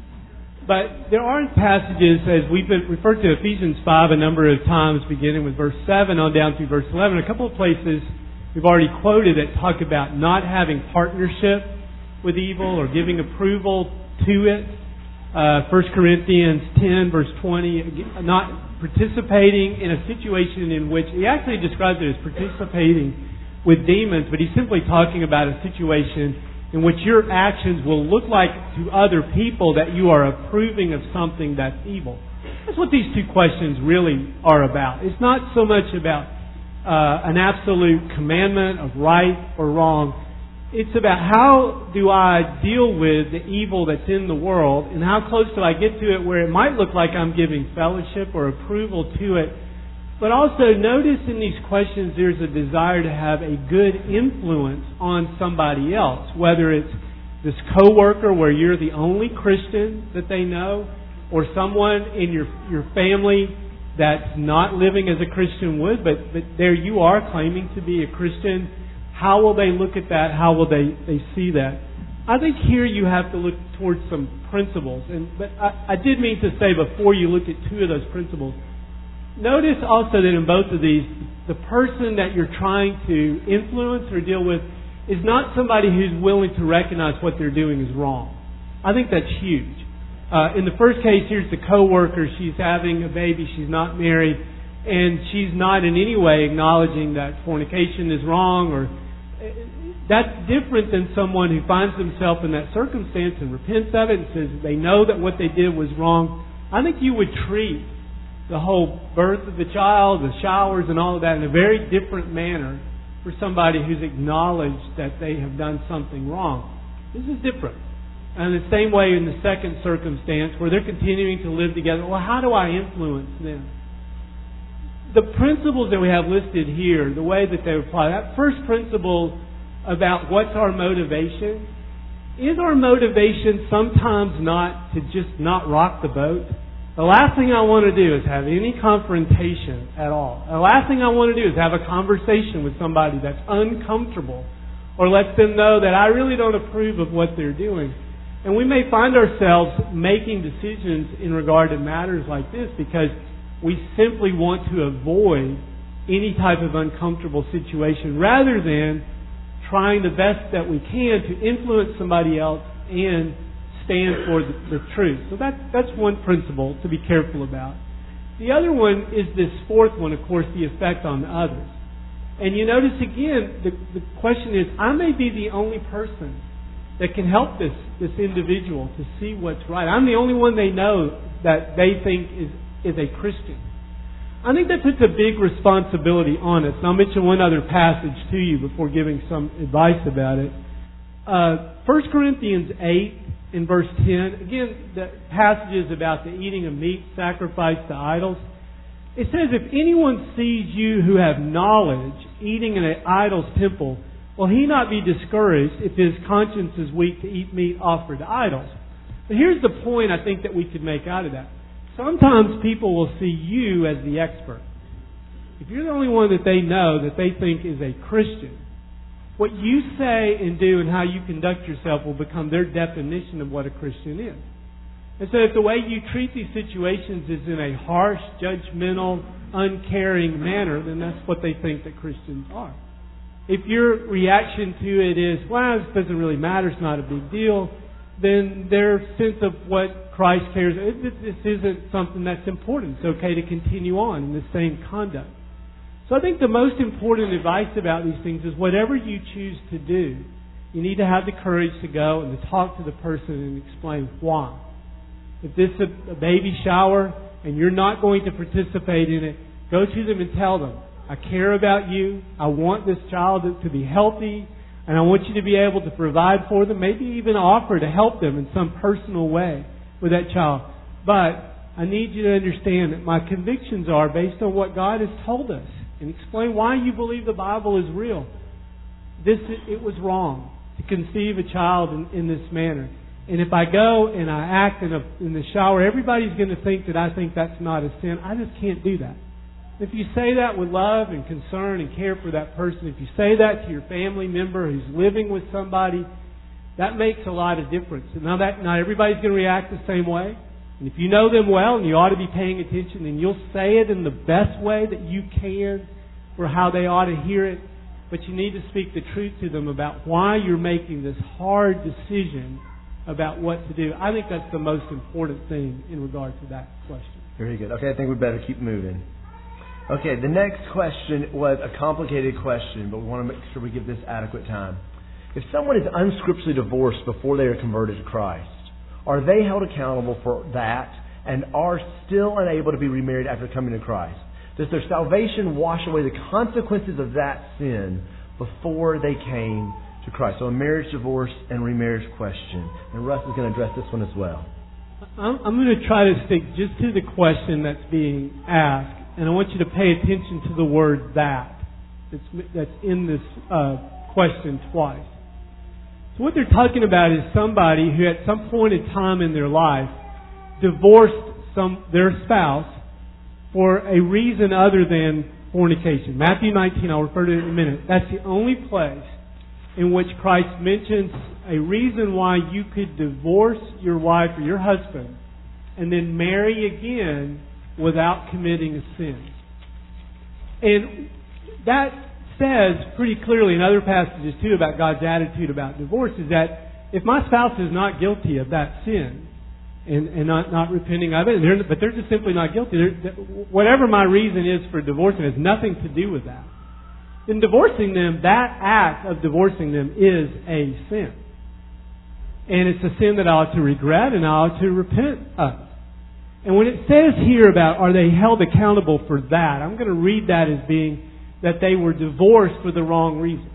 But there aren't passages, as we've been referred to Ephesians five a number of times, beginning with verse seven on down through verse eleven. A couple of places we've already quoted that talk about not having partnership with evil or giving approval to it. Uh, First Corinthians ten, verse twenty, not participating in a situation in which, he actually describes it as participating with demons, but he's simply talking about a situation in which your actions will look like to other people that you are approving of something that's evil. That's what these two questions really are about. It's not so much about uh, an absolute commandment of right or wrong. It's about how do I deal with the evil that's in the world, and how close do I get to it where it might look like I'm giving fellowship or approval to it. But also notice in these questions there's a desire to have a good influence on somebody else, whether it's this coworker where you're the only Christian that they know, or someone in your your family that's not living as a Christian would, but, but there you are claiming to be a Christian. How will they look at that? How will they, they see that? I think here you have to look towards some principles. And but I, I did mean to say before you look at two of those principles, notice also that in both of these, the person that you're trying to influence or deal with is not somebody who's willing to recognize what they're doing is wrong. I think that's huge. Uh, in the first case, here's the coworker. She's having a baby. She's not married. And she's not in any way acknowledging that fornication is wrong, or that's different than someone who finds themselves in that circumstance and repents of it and says they know that what they did was wrong. I think you would treat the whole birth of the child, the showers and all of that in a very different manner for somebody who's acknowledged that they have done something wrong. This is different. And the same way in the second circumstance where they're continuing to live together, well, how do I influence them? The principles that we have listed here, the way that they apply, that first principle about what's our motivation, is our motivation sometimes not to just not rock the boat? The last thing I want to do is have any confrontation at all. The last thing I want to do is have a conversation with somebody that's uncomfortable or lets them know that I really don't approve of what they're doing. And we may find ourselves making decisions in regard to matters like this because we simply want to avoid any type of uncomfortable situation rather than trying the best that we can to influence somebody else and stand for the, the truth. So that, that's one principle to be careful about. The other one is this fourth one, of course, the effect on others. And you notice again, the, the question is, I may be the only person that can help this, this individual to see what's right. I'm the only one they know that they think is is a Christian. I think that puts a big responsibility on us. And I'll mention one other passage to you before giving some advice about it. Uh, First Corinthians eight in verse ten, again, the passages about the eating of meat sacrificed to idols. It says, if anyone sees you who have knowledge eating in an idol's temple, will he not be discouraged if his conscience is weak to eat meat offered to idols? But here's the point I think that we could make out of that. Sometimes people will see you as the expert. If you're the only one that they know that they think is a Christian, What you say and do and how you conduct yourself will become their definition of what a Christian is. And so if the way you treat these situations is in a harsh, judgmental, uncaring manner, then that's what they think that Christians are. If your reaction to it is, well, this doesn't really matter, it's not a big deal, then their sense of what Christ cares, this isn't something that's important. It's okay to continue on in the same conduct. So I think the most important advice about these things is whatever you choose to do, you need to have the courage to go and to talk to the person and explain why. If this is a baby shower and you're not going to participate in it, go to them and tell them, I care about you, I want this child to be healthy, and I want you to be able to provide for them, maybe even offer to help them in some personal way with that child. But I need you to understand that my convictions are based on what God has told us, and explain why you believe the Bible is real. This it was wrong to conceive a child in, in this manner. And if I go and I act in, a, in the shower, everybody's going to think that I think that's not a sin. I just can't do that. If you say that with love and concern and care for that person, if you say that to your family member who's living with somebody, that makes a lot of difference. And now that not everybody's going to react the same way. And if you know them well and you ought to be paying attention, then you'll say it in the best way that you can for how they ought to hear it. But you need to speak the truth to them about why you're making this hard decision about what to do. I think that's the most important thing in regard to that question. Very good. Okay, I think we better keep moving. Okay, the next question was a complicated question, but we want to make sure we give this adequate time. If someone is unscripturally divorced before they are converted to Christ, are they held accountable for that and are still unable to be remarried after coming to Christ? Does their salvation wash away the consequences of that sin before they came to Christ? So a marriage, divorce, and remarriage question. And Russ is going to address this one as well. I'm, I'm going to try to stick just to the question that's being asked. And I want you to pay attention to the word that. That's, that's in this uh, question twice. So what they're talking about is somebody who at some point in time in their life divorced some their spouse for a reason other than fornication. Matthew nineteen, I'll refer to it in a minute. That's the only place in which Christ mentions a reason why you could divorce your wife or your husband and then marry again without committing a sin. And that says pretty clearly in other passages too about God's attitude about divorce is that if my spouse is not guilty of that sin and, and not, not repenting of it, and they're, but they're just simply not guilty, whatever my reason is for divorcing has nothing to do with that. Then divorcing them, that act of divorcing them is a sin. And it's a sin that I ought to regret and I ought to repent of. And when it says here about are they held accountable for that, I'm going to read that as being that they were divorced for the wrong reason.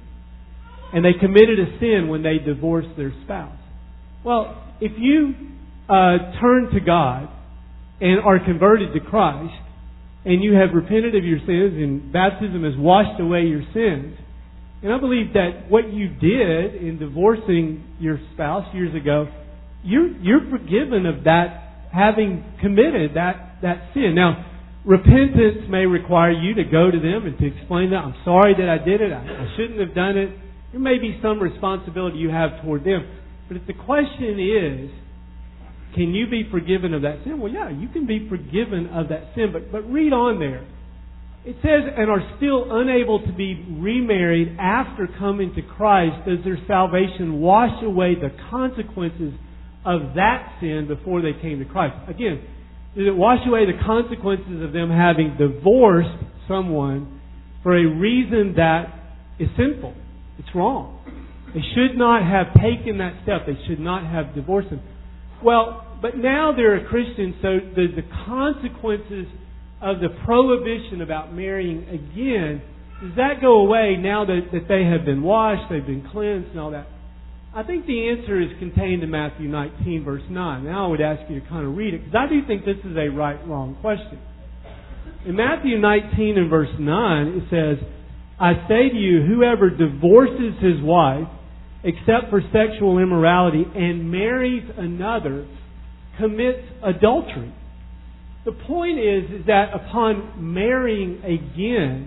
And they committed a sin when they divorced their spouse. Well, if you uh, turn to God and are converted to Christ, and you have repented of your sins, and baptism has washed away your sins, and I believe that what you did in divorcing your spouse years ago, you're, you're forgiven of that having committed that, that sin. Now, repentance may require you to go to them and to explain that, I'm sorry that I did it, I, I shouldn't have done it. There may be some responsibility you have toward them. But if the question is, can you be forgiven of that sin? Well, yeah, you can be forgiven of that sin. But, but read on there. It says, and are still unable to be remarried after coming to Christ, does their salvation wash away the consequences of that sin before they came to Christ? Again, does it wash away the consequences of them having divorced someone for a reason that is sinful? It's wrong. They should not have taken that step. They should not have divorced him. Well, but now they're a Christian, so the, the consequences of the prohibition about marrying again, does that go away now that, that they have been washed, they've been cleansed and all that? I think the answer is contained in Matthew nineteen, verse nine. Now I would ask you to kind of read it, because I do think this is a right-wrong question. In Matthew nineteen and verse nine, it says, I say to you, whoever divorces his wife, except for sexual immorality, and marries another, commits adultery. The point is, is that upon marrying again,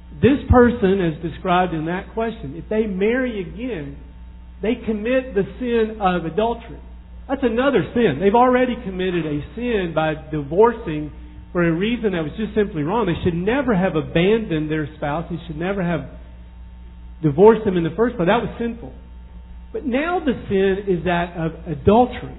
This person, as described in that question, if they marry again, they commit the sin of adultery. That's another sin. They've already committed a sin by divorcing for a reason that was just simply wrong. They should never have abandoned their spouse. They should never have divorced them in the first place. That was sinful. But now the sin is that of adultery.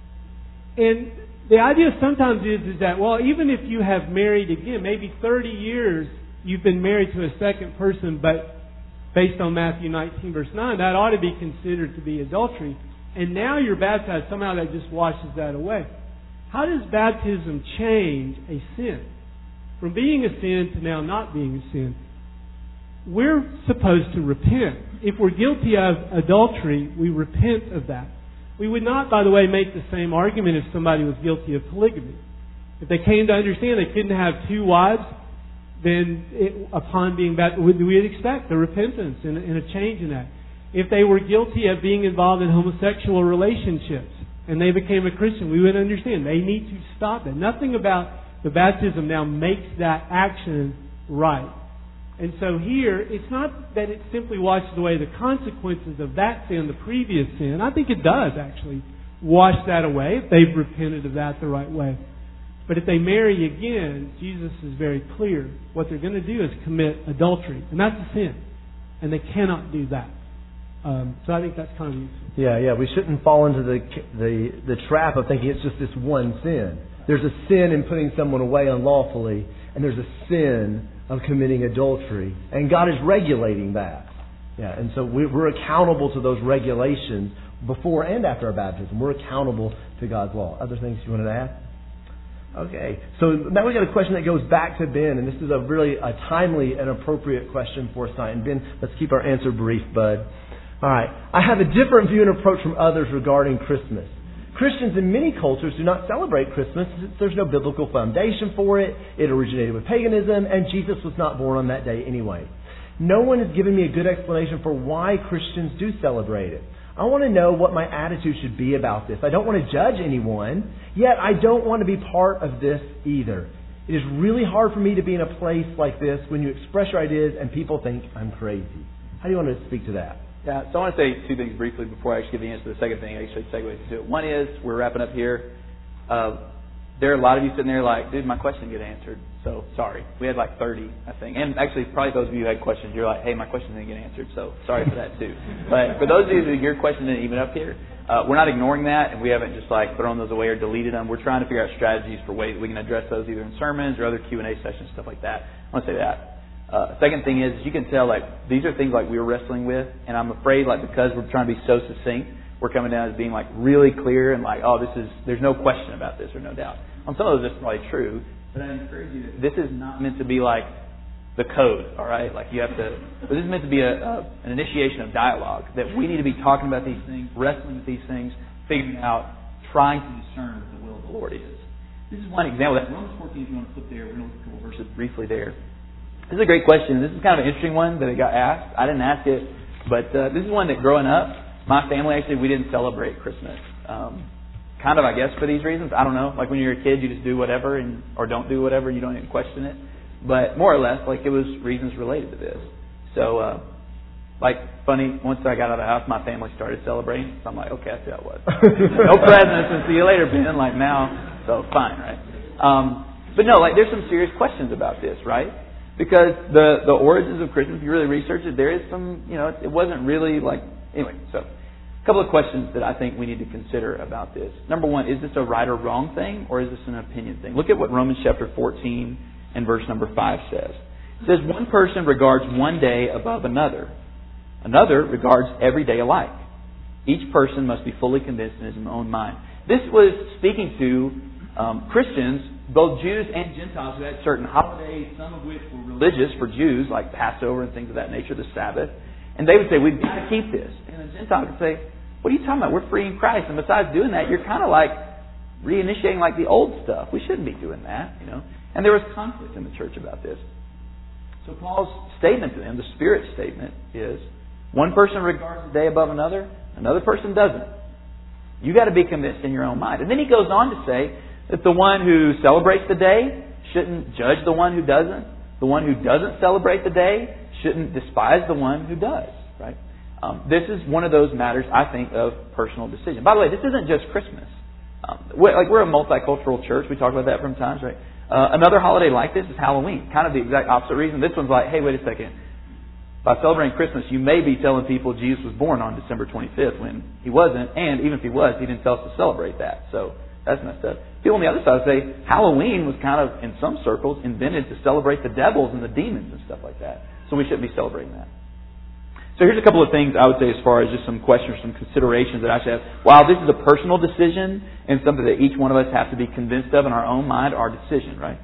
And the idea sometimes is, is that, well, even if you have married again, maybe thirty years you've been married to a second person, but based on Matthew nineteen, verse nine, that ought to be considered to be adultery. And now you're baptized, somehow that just washes that away. How does baptism change a sin? From being a sin to now not being a sin. We're supposed to repent. If we're guilty of adultery, we repent of that. We would not, by the way, make the same argument if somebody was guilty of polygamy. If they came to understand they couldn't have two wives, then it, upon being baptized, we'd expect a repentance and a, and a change in that. If they were guilty of being involved in homosexual relationships and they became a Christian, we would understand they need to stop that. Nothing about the baptism now makes that action right. And so here, it's not that it simply washes away the consequences of that sin, the previous sin. I think it does actually wash that away if they've repented of that the right way. But if they marry again, Jesus is very clear. What they're going to do is commit adultery. And that's a sin. And they cannot do that. Um, so I think that's kind of useful. Yeah, yeah. We shouldn't fall into the, the the trap of thinking it's just this one sin. There's a sin in putting someone away unlawfully, and there's a sin of committing adultery. And God is regulating that. Yeah, and so we, we're accountable to those regulations before and after our baptism. We're accountable to God's law. Other things you wanted to add? Okay, so now we got a question that goes back to Ben, and this is a really a timely and appropriate question for us tonight. And Ben, let's keep our answer brief, bud. All right, I have a different view and approach from others regarding Christmas. Christians in many cultures do not celebrate Christmas since there's no biblical foundation for it. It originated with paganism, and Jesus was not born on that day anyway. No one has given me a good explanation for why Christians do celebrate it. I want to know what my attitude should be about this. I don't want to judge anyone, yet I don't want to be part of this either. It is really hard for me to be in a place like this when you express your ideas and people think I'm crazy. How do you want to speak to that? Yeah, so I want to say two things briefly before I actually give the answer to the second thing. I actually segue into it. One is, we're wrapping up here. Uh, there are a lot of you sitting there like, dude, my question didn't get answered. So, sorry. We had like thirty, I think. And actually, probably those of you who had questions, you're like, hey, my question didn't get answered. So, sorry for that too. But for those of you who your question didn't even up here, uh, we're not ignoring that, and we haven't just like thrown those away or deleted them. We're trying to figure out strategies for ways that we can address those either in sermons or other Q and A sessions, stuff like that. I want to say that. Uh, second thing is, you can tell like these are things like we were wrestling with, and I'm afraid like because we're trying to be so succinct, we're coming down as being like really clear and like, oh, this is there's no question about this or no doubt. On some of those, it's probably true, but I encourage you that this is not meant to be like the code, all right? Like you have to. But this is meant to be a, a an initiation of dialogue that we need to be talking about these things, wrestling with these things, figuring out, trying to discern what the will of the Lord is. This is one example. That Romans fourteen. If you want to flip there, we're going to look at a couple verses briefly there. This is a great question. This is kind of an interesting one that it got asked. I didn't ask it, but uh, this is one that growing up, my family actually, we didn't celebrate Christmas. Um, kind of, I guess, for these reasons. I don't know. Like when you're a kid, you just do whatever and or don't do whatever. You don't even question it. But more or less, like it was reasons related to this. So, uh, like, funny, once I got out of the house, my family started celebrating. So I'm like, okay, I see how it was. No presents and see you later, Ben. Like now, so fine, right? Um, but no, like there's some serious questions about this, right? Because the, the origins of Christmas, if you really research it, there is some, you know, it wasn't really like, anyway, so a couple of questions that I think we need to consider about this. Number one, is this a right or wrong thing, or is this an opinion thing? Look at what Romans chapter fourteen and verse number five says. It says, one person regards one day above another. Another regards every day alike. Each person must be fully convinced in his own mind. This was speaking to um, Christians, both Jews and Gentiles, who had certain holidays, some of which were religious for Jews, like Passover and things of that nature, the Sabbath. And they would say, we've got to keep this. And a Gentile would say, what are you talking about? We're free in Christ. And besides doing that, you're kind of like reinitiating like the old stuff. We shouldn't be doing that, you know. And there was conflict in the church about this. So Paul's statement to them, the Spirit's statement, is one person regards the day above another, another person doesn't. You got to be convinced in your own mind. And then he goes on to say that the one who celebrates the day shouldn't judge the one who doesn't. The one who doesn't celebrate the day shouldn't despise the one who does, right? Um, this is one of those matters, I think, of personal decision. By the way, this isn't just Christmas. Um, we're, like we're a multicultural church. We talk about that from times, right? Uh, another holiday like this is Halloween. Kind of the exact opposite reason. This one's like, hey, wait a second. By celebrating Christmas, you may be telling people Jesus was born on December twenty-fifth when he wasn't, and even if he was, he didn't tell us to celebrate that. So that's messed up. People on the other side say Halloween was kind of, in some circles, invented to celebrate the devils and the demons and stuff like that. So we shouldn't be celebrating that. So here's a couple of things I would say as far as just some questions, some considerations that I should have. While this is a personal decision and something that each one of us have to be convinced of in our own mind, our decision, right?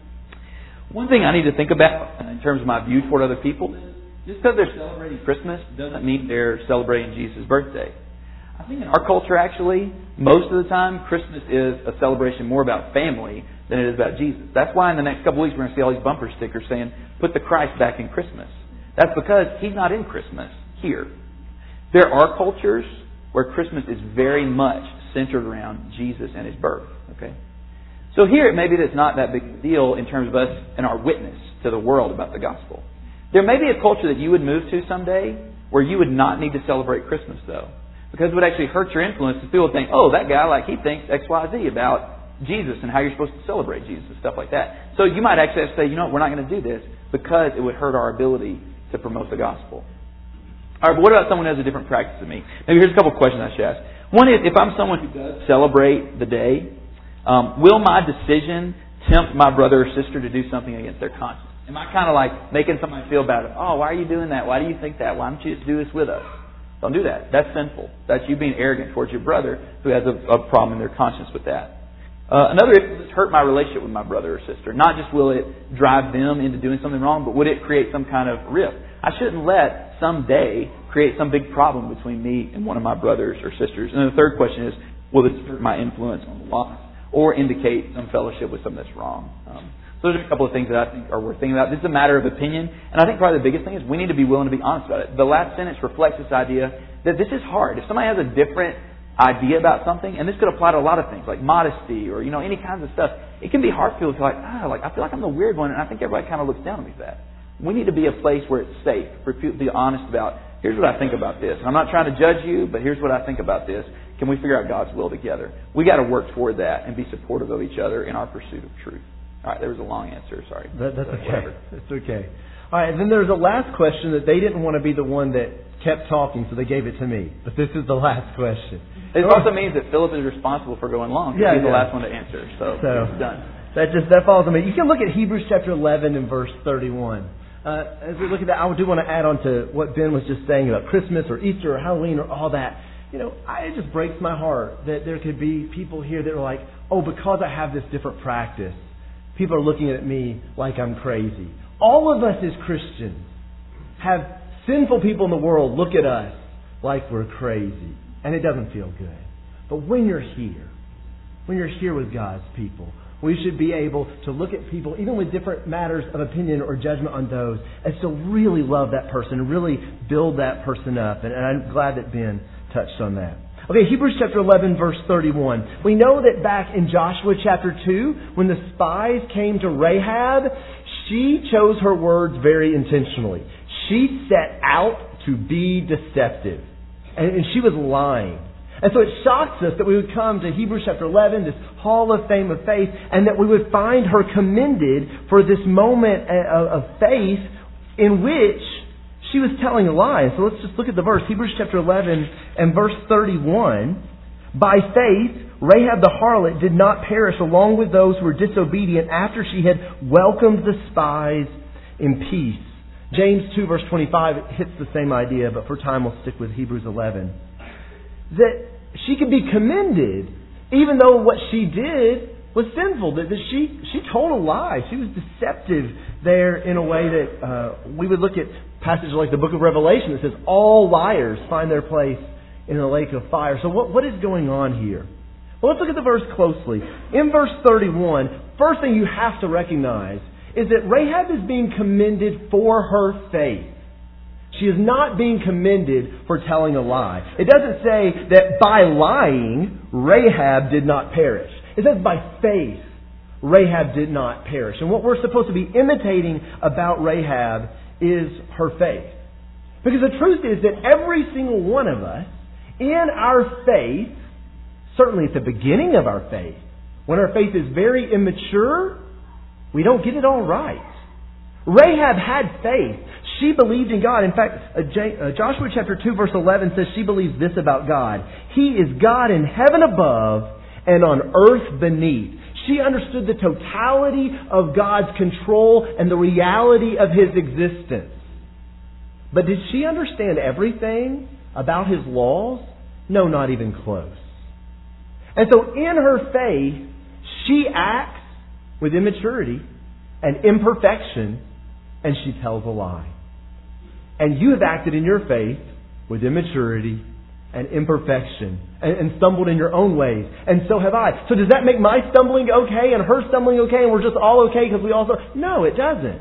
One thing I need to think about in terms of my view toward other people, just because they're celebrating Christmas doesn't mean they're celebrating Jesus' birthday. I think in our culture, actually, most of the time, Christmas is a celebration more about family than it is about Jesus. That's why in the next couple of weeks we're going to see all these bumper stickers saying, put the Christ back in Christmas. That's because He's not in Christmas here. There are cultures where Christmas is very much centered around Jesus and His birth. Okay, so here maybe it's not that big a deal in terms of us and our witness to the world about the gospel. There may be a culture that you would move to someday where you would not need to celebrate Christmas, though. Because it would actually hurt your influence if people think, oh, that guy, like, he thinks X Y Z about Jesus and how you're supposed to celebrate Jesus and stuff like that. So you might actually have to say, you know what, we're not going to do this because it would hurt our ability to promote the gospel. All right, but what about someone who has a different practice than me? Maybe here's a couple of questions I should ask. One is, if I'm someone who does celebrate the day, um, will my decision tempt my brother or sister to do something against their conscience? Am I kind of like making somebody feel bad? Oh, why are you doing that? Why do you think that? Why don't you just do this with us? Don't do that. That's sinful. That's you being arrogant towards your brother who has a, a problem in their conscience with that. Uh, another is, will this hurt my relationship with my brother or sister? Not just will it drive them into doing something wrong, but would it create some kind of rift? I shouldn't let someday create some big problem between me and one of my brothers or sisters. And then the third question is, will this hurt my influence on the lost or indicate some fellowship with something that's wrong? Um, So those are a couple of things that I think are worth thinking about. This is a matter of opinion, and I think probably the biggest thing is we need to be willing to be honest about it. The last sentence reflects this idea that this is hard. If somebody has a different idea about something, and this could apply to a lot of things, like modesty or, you know, any kinds of stuff, it can be hard for people to feel like, ah, like, I feel like I'm the weird one, and I think everybody kind of looks down on me for that. We need to be a place where it's safe for people to be honest about, here's what I think about this. And I'm not trying to judge you, but here's what I think about this. Can we figure out God's will together? We got to work toward that and be supportive of each other in our pursuit of truth. All right, there was a long answer. Sorry. That, that's but okay. Whatever. That's okay. All right, and then there's a last question that they didn't want to be the one that kept talking, so they gave it to me. But this is the last question. It also means that Philip is responsible for going long. Yeah, he's yeah. the last one to answer. So, so it's done. That just that falls on me. You can look at Hebrews chapter eleven and verse thirty-one. Uh, as we look at that, I do want to add on to what Ben was just saying about Christmas or Easter or Halloween or all that. You know, I, it just breaks my heart that there could be people here that are like, oh, because I have this different practice, people are looking at me like I'm crazy. All of us as Christians have sinful people in the world look at us like we're crazy. And it doesn't feel good. But when you're here, when you're here with God's people, we should be able to look at people, even with different matters of opinion or judgment on those, and still really love that person and really build that person up. And, and I'm glad that Ben touched on that. Okay, Hebrews chapter eleven, verse thirty-one. We know that back in Joshua chapter two, when the spies came to Rahab, she chose her words very intentionally. She set out to be deceptive. And, and she was lying. And so it shocks us that we would come to Hebrews chapter eleven, this hall of fame of faith, and that we would find her commended for this moment of faith in which she was telling a lie. So let's just look at the verse. Hebrews chapter eleven and verse thirty-one. By faith, Rahab the harlot did not perish along with those who were disobedient after she had welcomed the spies in peace. James two verse twenty-five hits the same idea, but for time we'll stick with Hebrews eleven. That she could be commended even though what she did was sinful. That she, she told a lie. She was deceptive there in a way that uh, we would look at passages like the book of Revelation that says all liars find their place in the lake of fire. So what, what is going on here? Well, let's look at the verse closely. In verse thirty-one, first thing you have to recognize is that Rahab is being commended for her faith. She is not being commended for telling a lie. It doesn't say that by lying, Rahab did not perish. It says by faith, Rahab did not perish. And what we're supposed to be imitating about Rahab is her faith. Because the truth is that every single one of us, in our faith, certainly at the beginning of our faith, when our faith is very immature, we don't get it all right. Rahab had faith. She believed in God. In fact, Joshua chapter two verse eleven says she believes this about God. He is God in heaven above and on earth beneath. She understood the totality of God's control and the reality of His existence. But did she understand everything about His laws? No, not even close. And so in her faith, she acts with immaturity and imperfection, and she tells a lie. And you have acted in your faith with immaturity and imperfection and, and stumbled in your own ways. And so have I. So does that make my stumbling okay and her stumbling okay and we're just all okay because we also... No, it doesn't.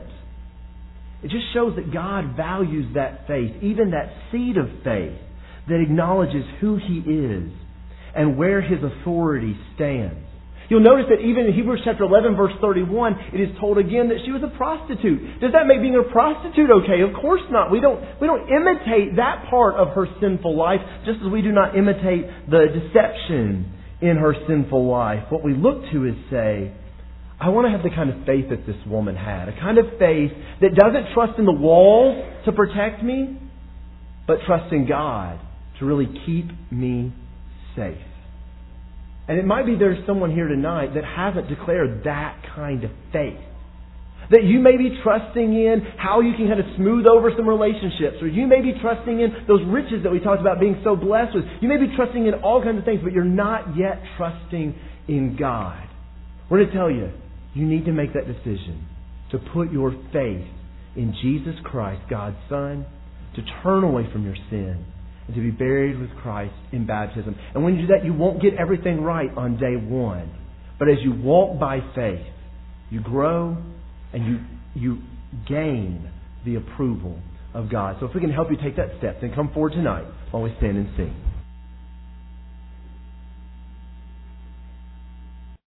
It just shows that God values that faith, even that seed of faith that acknowledges who He is and where His authority stands. You'll notice that even in Hebrews chapter eleven, verse thirty-one, it is told again that she was a prostitute. Does that make being a prostitute okay? Of course not. We don't, we don't imitate that part of her sinful life, just as we do not imitate the deception in her sinful life. What we look to is say, I want to have the kind of faith that this woman had. A kind of faith that doesn't trust in the walls to protect me, but trusts in God to really keep me safe. And it might be there's someone here tonight that hasn't declared that kind of faith. That you may be trusting in how you can kind of smooth over some relationships. Or you may be trusting in those riches that we talked about being so blessed with. You may be trusting in all kinds of things, but you're not yet trusting in God. We're going to tell you, you need to make that decision to put your faith in Jesus Christ, God's Son, to turn away from your sin, and to be buried with Christ in baptism. And when you do that, you won't get everything right on day one. But as you walk by faith, you grow and you you gain the approval of God. So if we can help you take that step, then come forward tonight while we stand and sing.